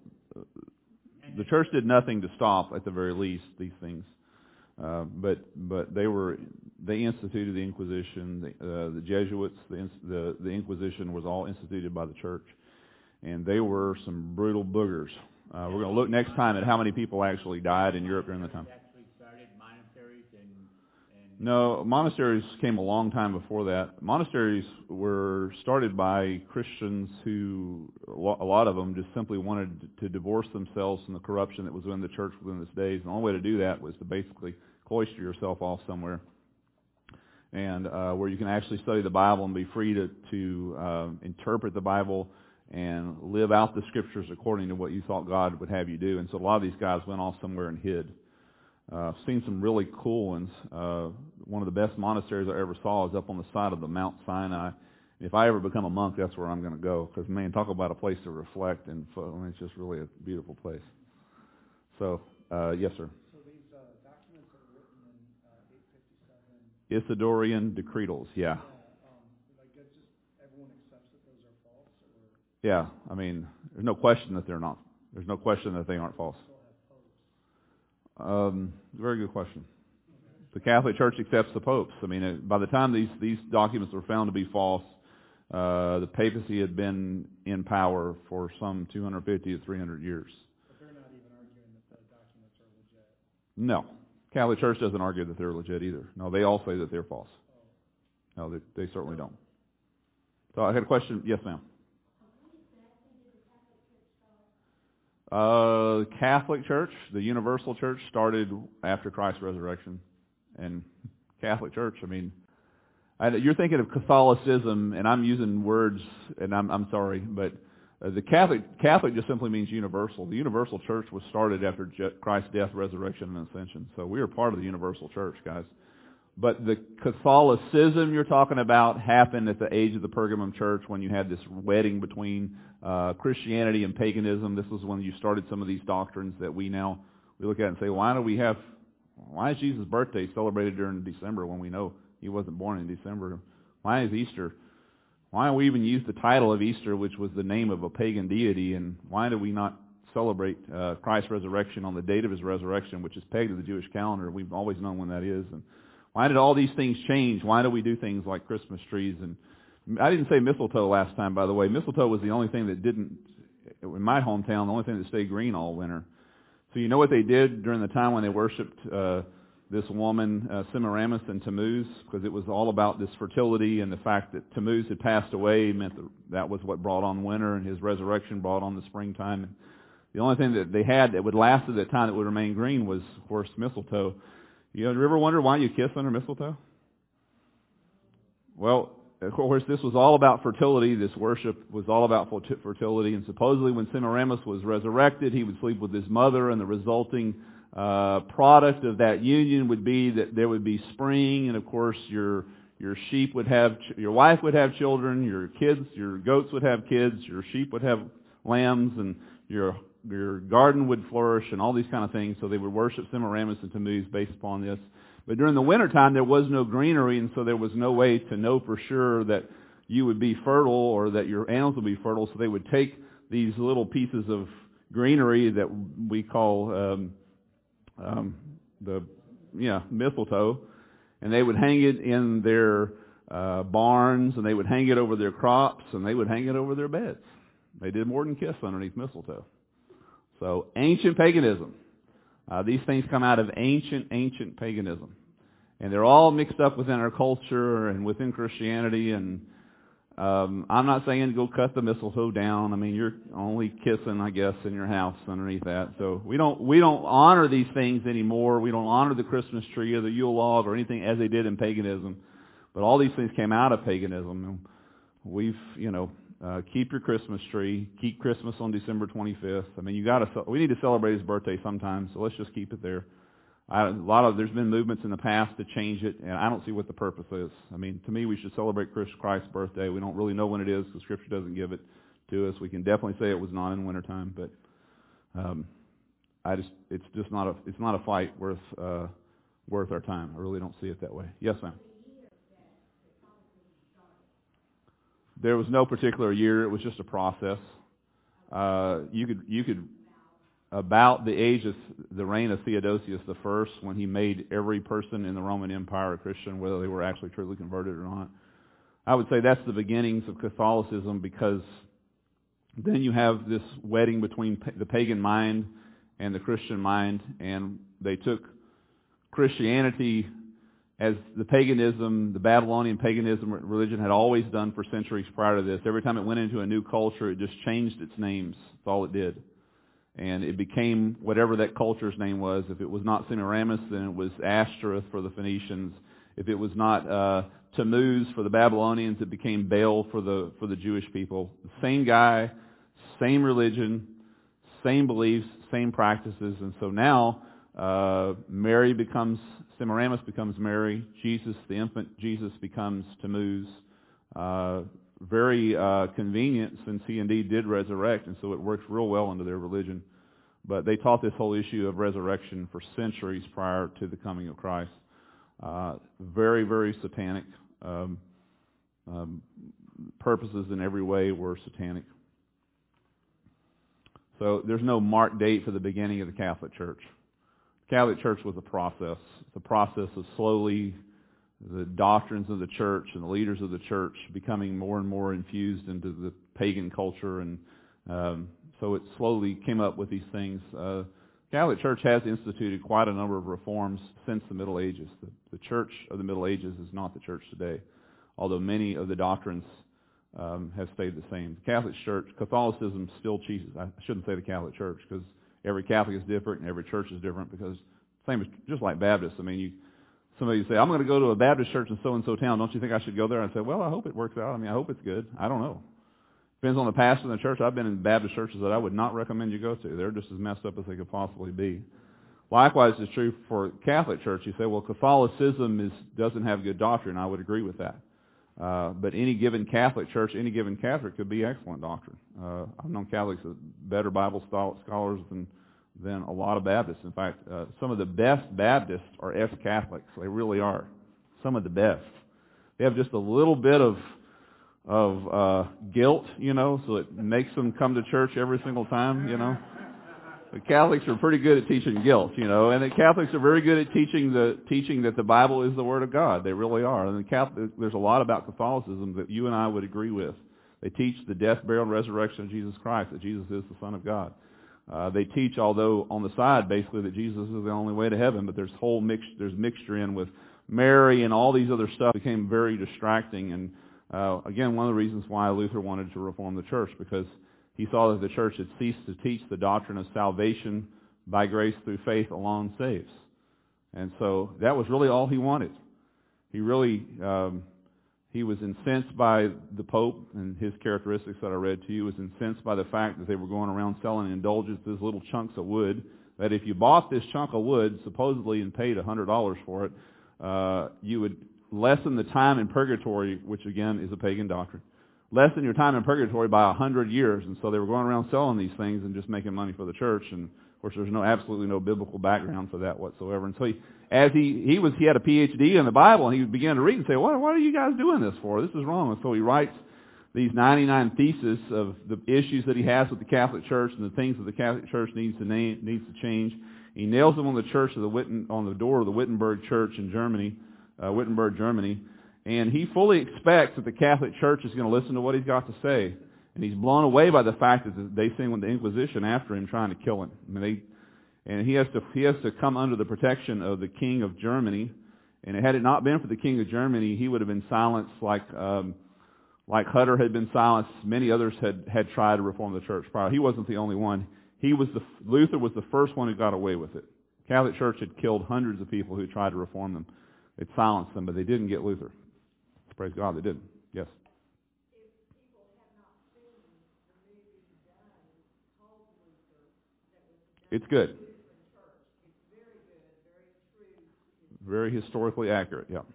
did nothing to stop, at the very least, these things. But they instituted the Inquisition. The Jesuits, the Inquisition was all instituted by the church, and they were some brutal boogers. We're going to look next time at how many people actually died in Europe during the time. Actually started monasteries and No, monasteries came a long time before that. Monasteries were started by Christians who, a lot of them, just simply wanted to divorce themselves from the corruption that was in the church within these days. And the only way to do that was to basically cloister yourself off somewhere, and where you can actually study the Bible and be free to interpret the Bible and live out the Scriptures according to what you thought God would have you do. And so a lot of these guys went off somewhere and hid. I've seen some really cool ones. One of the best monasteries I ever saw is up on the side of the Mount Sinai. If I ever become a monk, that's where I'm going to go, because, man, talk about a place to reflect, and it's just really a beautiful place. So, yes, sir. So these documents that were written in 857... Isidorian decretals, yeah. Just everyone accepts that those are false? Or? Yeah, I mean, there's no question that they're not. There's no question that they aren't false. Very good question. The Catholic Church accepts the popes. I mean, by the time these documents were found to be false, the papacy had been in power for some 250 to 300 years. But they're not even arguing that the documents are legit? No. Catholic Church doesn't argue that they're legit either. No, they all say that they're false. No, they certainly don't. So I had a question. Yes, ma'am. The Catholic Church, the Universal Church, started after Christ's resurrection. And Catholic Church, I mean, you're thinking of Catholicism, and I'm using words, and I'm sorry, but the Catholic just simply means universal. The Universal Church was started after Christ's death, resurrection, and ascension. So we are part of the Universal Church, guys. But the Catholicism you're talking about happened at the age of the Pergamum Church, when you had this wedding between Christianity and paganism. This was when you started some of these doctrines that we look at and say, why is Jesus' birthday celebrated during December when we know he wasn't born in December? Why is Easter? Why do we even use the title of Easter, which was the name of a pagan deity? And why do we not celebrate Christ's resurrection on the date of his resurrection, which is pegged to the Jewish calendar? We've always known when that is. And why did all these things change? Why do we do things like Christmas trees? And I didn't say mistletoe last time, by the way. Mistletoe was the only thing that didn't, in my hometown, the only thing that stayed green all winter. So you know what they did during the time when they worshipped this woman, Semiramis and Tammuz? Because it was all about this fertility, and the fact that Tammuz had passed away meant that was what brought on winter, and his resurrection brought on the springtime. And the only thing that they had that would last at that time that would remain green was, of course, mistletoe. You ever wonder why you kiss under mistletoe? Well, of course, this was all about fertility. This worship was all about fertility. And supposedly when Semiramis was resurrected, he would sleep with his mother, and the resulting product of that union would be that there would be spring, and of course your wife would have children, your goats would have kids, your sheep would have lambs, and your garden would flourish, and all these kind of things. So they would worship Semiramis and Tammuz based upon this. But during the wintertime, there was no greenery, and so there was no way to know for sure that you would be fertile or that your animals would be fertile. So they would take these little pieces of greenery that we call mistletoe, and they would hang it in their barns, and they would hang it over their crops, and they would hang it over their beds. They did more than kiss underneath mistletoe. So ancient paganism. These things come out of ancient paganism. And they're all mixed up within our culture and within Christianity. And I'm not saying to go cut the mistletoe down. I mean, you're only kissing, I guess, in your house underneath that. So we don't honor these things anymore. We don't honor the Christmas tree or the Yule log or anything as they did in paganism. But all these things came out of paganism. And we've, keep your Christmas tree. Keep Christmas on December 25th. I mean, we need to celebrate his birthday sometime, so let's just keep it there. There's been movements in the past to change it, and I don't see what the purpose is. I mean, to me, we should celebrate Christ's birthday. We don't really know when it is because Scripture doesn't give it to us. We can definitely say it was not in wintertime, but it's not a fight worth our time. I really don't see it that way. Yes, ma'am. There was no particular year. It was just a process. You could about the age of the reign of Theodosius I, when he made every person in the Roman Empire a Christian, whether they were actually truly converted or not. I would say that's the beginnings of Catholicism, because then you have this wedding between the pagan mind and the Christian mind, and they took Christianity as the Babylonian paganism religion had always done for centuries prior to this. Every time it went into a new culture, it just changed its names. That's all it did. And it became whatever that culture's name was. If it was not Semiramis, then it was Ashtoreth for the Phoenicians. If it was not Tammuz for the Babylonians, it became Baal for the Jewish people. The same guy, same religion, same beliefs, same practices. And so now Semiramis becomes Mary. Jesus, the infant Jesus, becomes Tammuz. Very convenient, since he indeed did resurrect, and so it works real well into their religion. But they taught this whole issue of resurrection for centuries prior to the coming of Christ. Very, very satanic. Purposes in every way were satanic. So there's no marked date for the beginning of the Catholic Church. The Catholic Church was a process. The process of slowly the doctrines of the church and the leaders of the church becoming more and more infused into the pagan culture, and so it slowly came up with these things. The Catholic Church has instituted quite a number of reforms since the Middle Ages. The Church of the Middle Ages is not the Church today, although many of the doctrines have stayed the same. The Catholic Church, Catholicism still teaches. I shouldn't say the Catholic Church, because every Catholic is different and every church is different, because same as just like Baptists. I mean, somebody say, I'm going to go to a Baptist church in so-and-so town. Don't you think I should go there? I say, well, I hope it works out. I mean, I hope it's good. I don't know. Depends on the pastor in the church. I've been in Baptist churches that I would not recommend you go to. They're just as messed up as they could possibly be. Likewise, it's true for Catholic Church. You say, well, Catholicism doesn't have good doctrine. I would agree with that. But any given Catholic church, any given Catholic could be excellent doctrine. I've known Catholics that are better Bible scholars than a lot of Baptists. In fact, some of the best Baptists are ex-Catholics. They really are. Some of the best. They have just a little bit of guilt, so it makes them come to church every single time, The Catholics are pretty good at teaching guilt, and the Catholics are very good at teaching that the Bible is the Word of God. They really are. And there's a lot about Catholicism that you and I would agree with. They teach the death, burial, and resurrection of Jesus Christ, that Jesus is the Son of God. They teach, although on the side, basically, that Jesus is the only way to heaven, but there's mixture in with Mary and all these other stuff. It became very distracting, and again, one of the reasons why Luther wanted to reform the church, because he saw that the church had ceased to teach the doctrine of salvation by grace through faith alone saves. And so that was really all he wanted. He really, he was incensed by the Pope and his characteristics that I read to you. He was incensed by the fact that they were going around selling indulgences, little chunks of wood, that if you bought this chunk of wood, supposedly, and paid $100 for it, you would lessen the time in purgatory, which again is a pagan doctrine, lessen your time in purgatory by 100 years. And so they were going around selling these things and just making money for the church. And of course, there's absolutely no biblical background for that whatsoever. And so he had a PhD in the Bible, and he began to read and say, what are you guys doing this for? This is wrong. And so he writes these 99 theses of the issues that he has with the Catholic Church and the things that the Catholic Church needs to change. He nails them on the door of the Wittenberg Church in Germany, Wittenberg, Germany. And he fully expects that the Catholic Church is going to listen to what he's got to say. And he's blown away by the fact that they send the Inquisition after him, trying to kill him. And he has to come under the protection of the King of Germany. And had it not been for the King of Germany, he would have been silenced like Hutter had been silenced. Many others had tried to reform the church prior. He wasn't the only one. Luther was the first one who got away with it. The Catholic Church had killed hundreds of people who tried to reform them. It silenced them, but they didn't get Luther. Praise God, they didn't. Yes. It's good. Very historically accurate, yeah.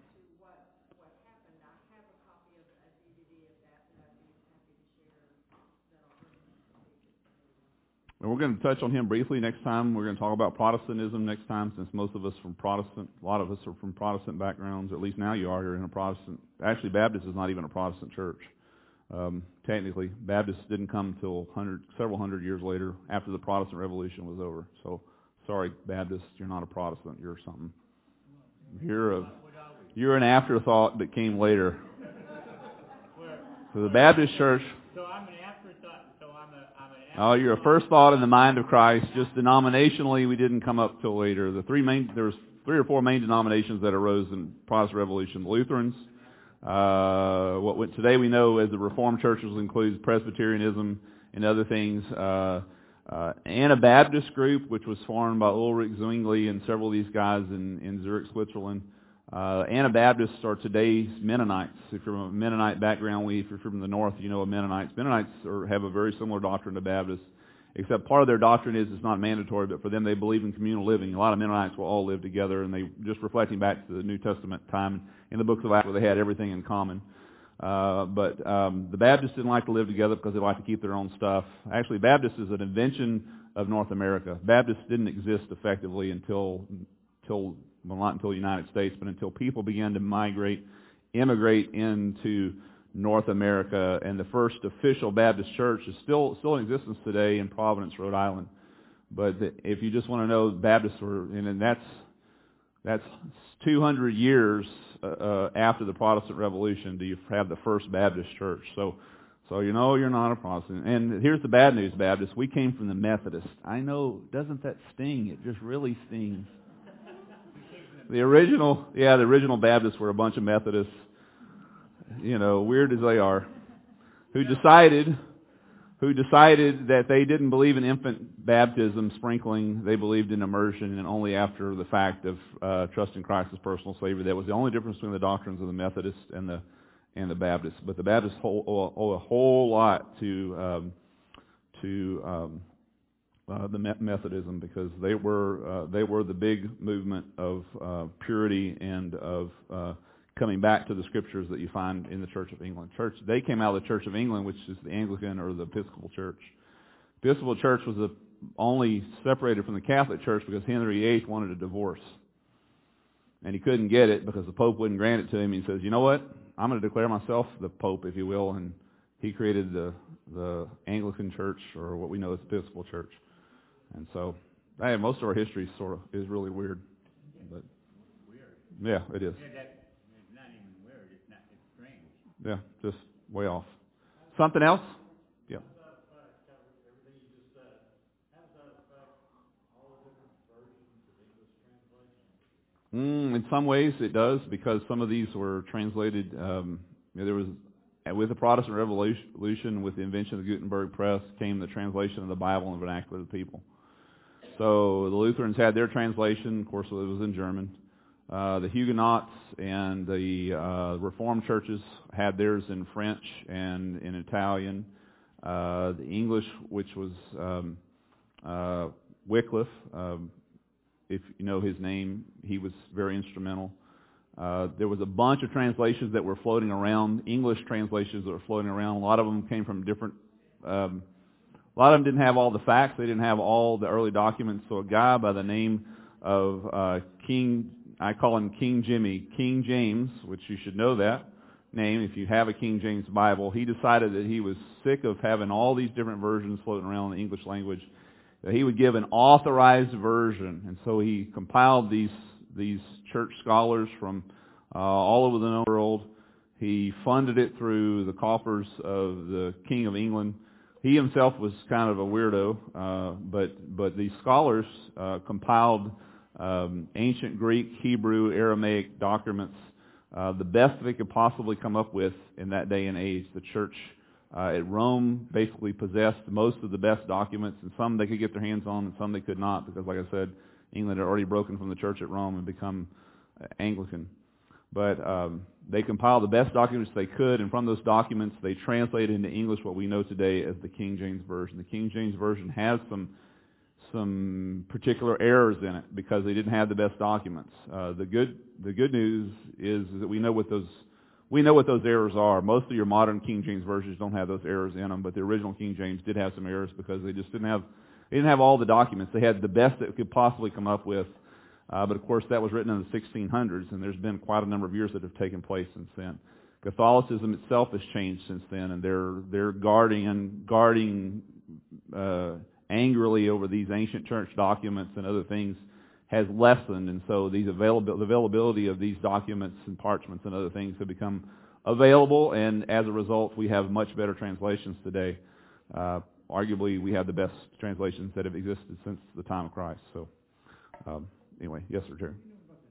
And we're going to touch on him briefly next time. We're going to talk about Protestantism next time, since most of us a lot of us are from Protestant backgrounds, or at least now you are. You're in a Protestant. Actually, Baptist is not even a Protestant church. Technically, Baptists didn't come until several hundred years later, after the Protestant Revolution was over. So, sorry, Baptists, you're not a Protestant. You're something. You're an afterthought that came later. So the Baptist Church. So I'm an afterthought. So I'm an afterthought. Oh, you're a first thought in the mind of Christ. Just denominationally, we didn't come up till later. There was 3 or 4 main denominations that arose in the Protestant Revolution. The Lutherans. Today we know as the Reformed churches includes Presbyterianism and other things. Anabaptist group, which was formed by Ulrich Zwingli and several of these guys in Zurich, Switzerland. Anabaptists are today's Mennonites. If you're from a Mennonite background, if you're from the north, you know of Mennonites. Mennonites have a very similar doctrine to Baptists, except part of their doctrine is it's not mandatory, but for them they believe in communal living. A lot of Mennonites will all live together, and they just reflecting back to the New Testament time in the books of Acts where they had everything in common. But the Baptists didn't like to live together because they like to keep their own stuff. Actually, Baptist is an invention of North America. Baptists didn't exist effectively until not until the United States, but until people began to immigrate into North America, and the first official Baptist church is still in existence today in Providence, Rhode Island. But if you just want to know, Baptists were, and that's 200 years after the Protestant Revolution do you have the first Baptist church. So you know you're not a Protestant. And here's the bad news, Baptists. We came from the Methodists. I know, doesn't that sting? It just really stings. The original Baptists were a bunch of Methodists, weird as they are, who decided that they didn't believe in infant baptism, sprinkling. They believed in immersion, and only after the fact of trusting Christ as personal Savior. That was the only difference between the doctrines of the Methodists and the Baptists. But the Baptists owe a whole lot to the Methodism, because they were the big movement of purity and of coming back to the Scriptures that you find in the Church of England. They came out of the Church of England, which is the Anglican or the Episcopal Church. The Episcopal Church was only separated from the Catholic Church because Henry VIII wanted a divorce, and he couldn't get it because the Pope wouldn't grant it to him. He says, "You know what? I'm going to declare myself the Pope, if you will," and he created the Anglican Church, or what we know as the Episcopal Church. And so, most of our history is really weird. But yeah, it is. Yeah, it's not even weird. It's strange. Yeah, just way off. Something else? Yeah. How does that affect everything you just said? How does that affect all the different versions of English translation? In some ways it does, because some of these were translated. There was, with the Protestant Revolution, with the invention of the Gutenberg press, came the translation of the Bible in the vernacular of the people. So the Lutherans had their translation. Of course, it was in German. The Huguenots and the Reformed churches had theirs in French and in Italian. The English, which was Wycliffe, if you know his name, he was very instrumental. There was a bunch of translations that were floating around, English translations that were floating around. A lot of them came from different, a lot of them didn't have all the facts. They didn't have all the early documents. So a guy by the name of I call him King Jimmy, King James, which you should know that name if you have a King James Bible. He decided that he was sick of having all these different versions floating around in the English language, that he would give an authorized version. And so he compiled these church scholars from all over the known world. He funded it through the coffers of the King of England. He himself was kind of a weirdo, but these scholars compiled ancient Greek, Hebrew, Aramaic documents, the best they could possibly come up with in that day and age. The church at Rome basically possessed most of the best documents, and some they could get their hands on and some they could not, because like I said, England had already broken from the church at Rome and become Anglican. But they compiled the best documents they could, and from those documents they translated into English what we know today as the King James Version. The King James Version has some particular errors in it because they didn't have the best documents. The good news is that we know what those errors are. Most of your modern King James versions don't have those errors in them, but the original King James did have some errors because they just didn't have all the documents. They had the best that could possibly come up with. But of course that was written in the 1600s, and there's been quite a number of years that have taken place since then. Catholicism itself has changed since then, and they're guarding angrily over these ancient church documents and other things has lessened, and so the availability of these documents and parchments and other things have become available, and as a result we have much better translations today. Arguably we have the best translations that have existed since the time of Christ. So anyway, yes sir, Jerry.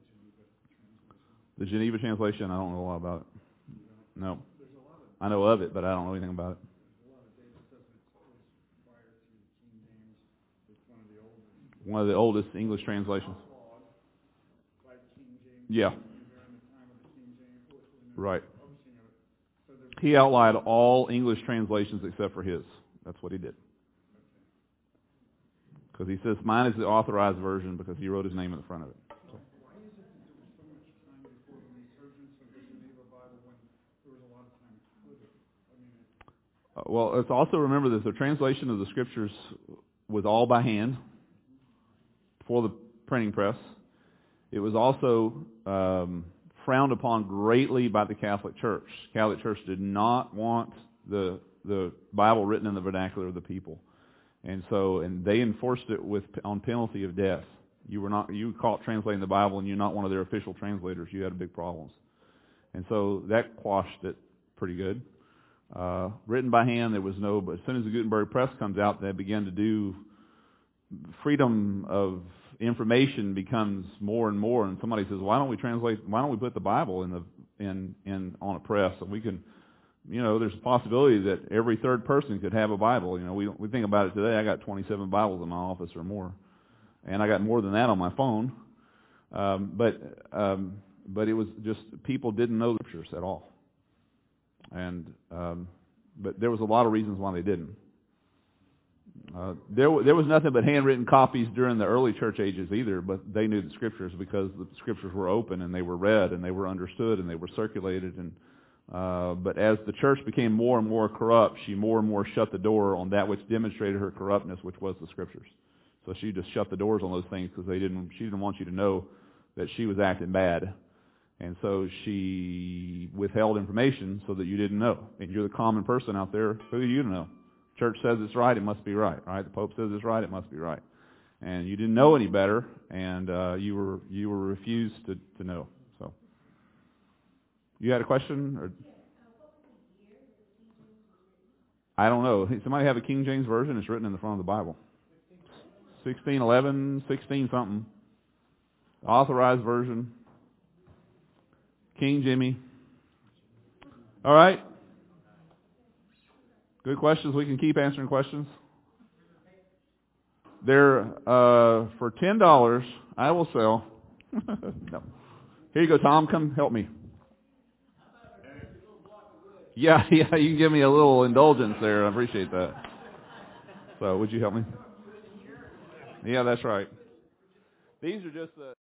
The Geneva translation, I don't know a lot about it. No. I know of it, but I don't know anything about it. One of the oldest English translations. Yeah. Right. He outlined all English translations except for his. That's what he did. Because he says, mine is the authorized version because he wrote his name in the front of it. So. Why is it that there was so much time before the resurgence of the Geneva Bible when there was a lot of time to put it? Well, let's also remember that the translation of the Scriptures was all by hand for the printing press. It was also frowned upon greatly by the Catholic Church. The Catholic Church did not want the Bible written in the vernacular of the people, and they enforced it on penalty of death. You were caught translating the Bible and you're not one of their official translators, you had big problems, and so that quashed it pretty good. Written by hand, there was no. But as soon as the Gutenberg Press comes out, they begin to do. Freedom of information becomes more and more, and somebody says, why don't we put the Bible in on a press, so we can, there's a possibility that every third person could have a Bible. We think about it today. I got 27 Bibles in my office or more, and I got more than that on my phone. But it was just people didn't know the Scriptures at all, and but there was a lot of reasons why they didn't. There was nothing but handwritten copies during the early church ages either, but they knew the Scriptures because the Scriptures were open and they were read and they were understood and they were circulated. And but as the church became more and more corrupt, she more and more shut the door on that which demonstrated her corruptness, which was the Scriptures. So she just shut the doors on those things because she didn't want you to know that she was acting bad. And so she withheld information so that you didn't know. And you're the common person out there. Who are you to know? Church says it's right, it must be right. All right, the Pope says it's right, it must be right. And you didn't know any better, and you were refused to know. So, you had a question? Or? I don't know. Somebody have a King James version? It's written in the front of the Bible. 1611, 16 something. Authorized version. King Jimmy. All right. Good questions. We can keep answering questions. They're for $10. I will sell. No. Here you go, Tom. Come help me. Yeah. You can give me a little indulgence there. I appreciate that. So, would you help me? Yeah, that's right. These are just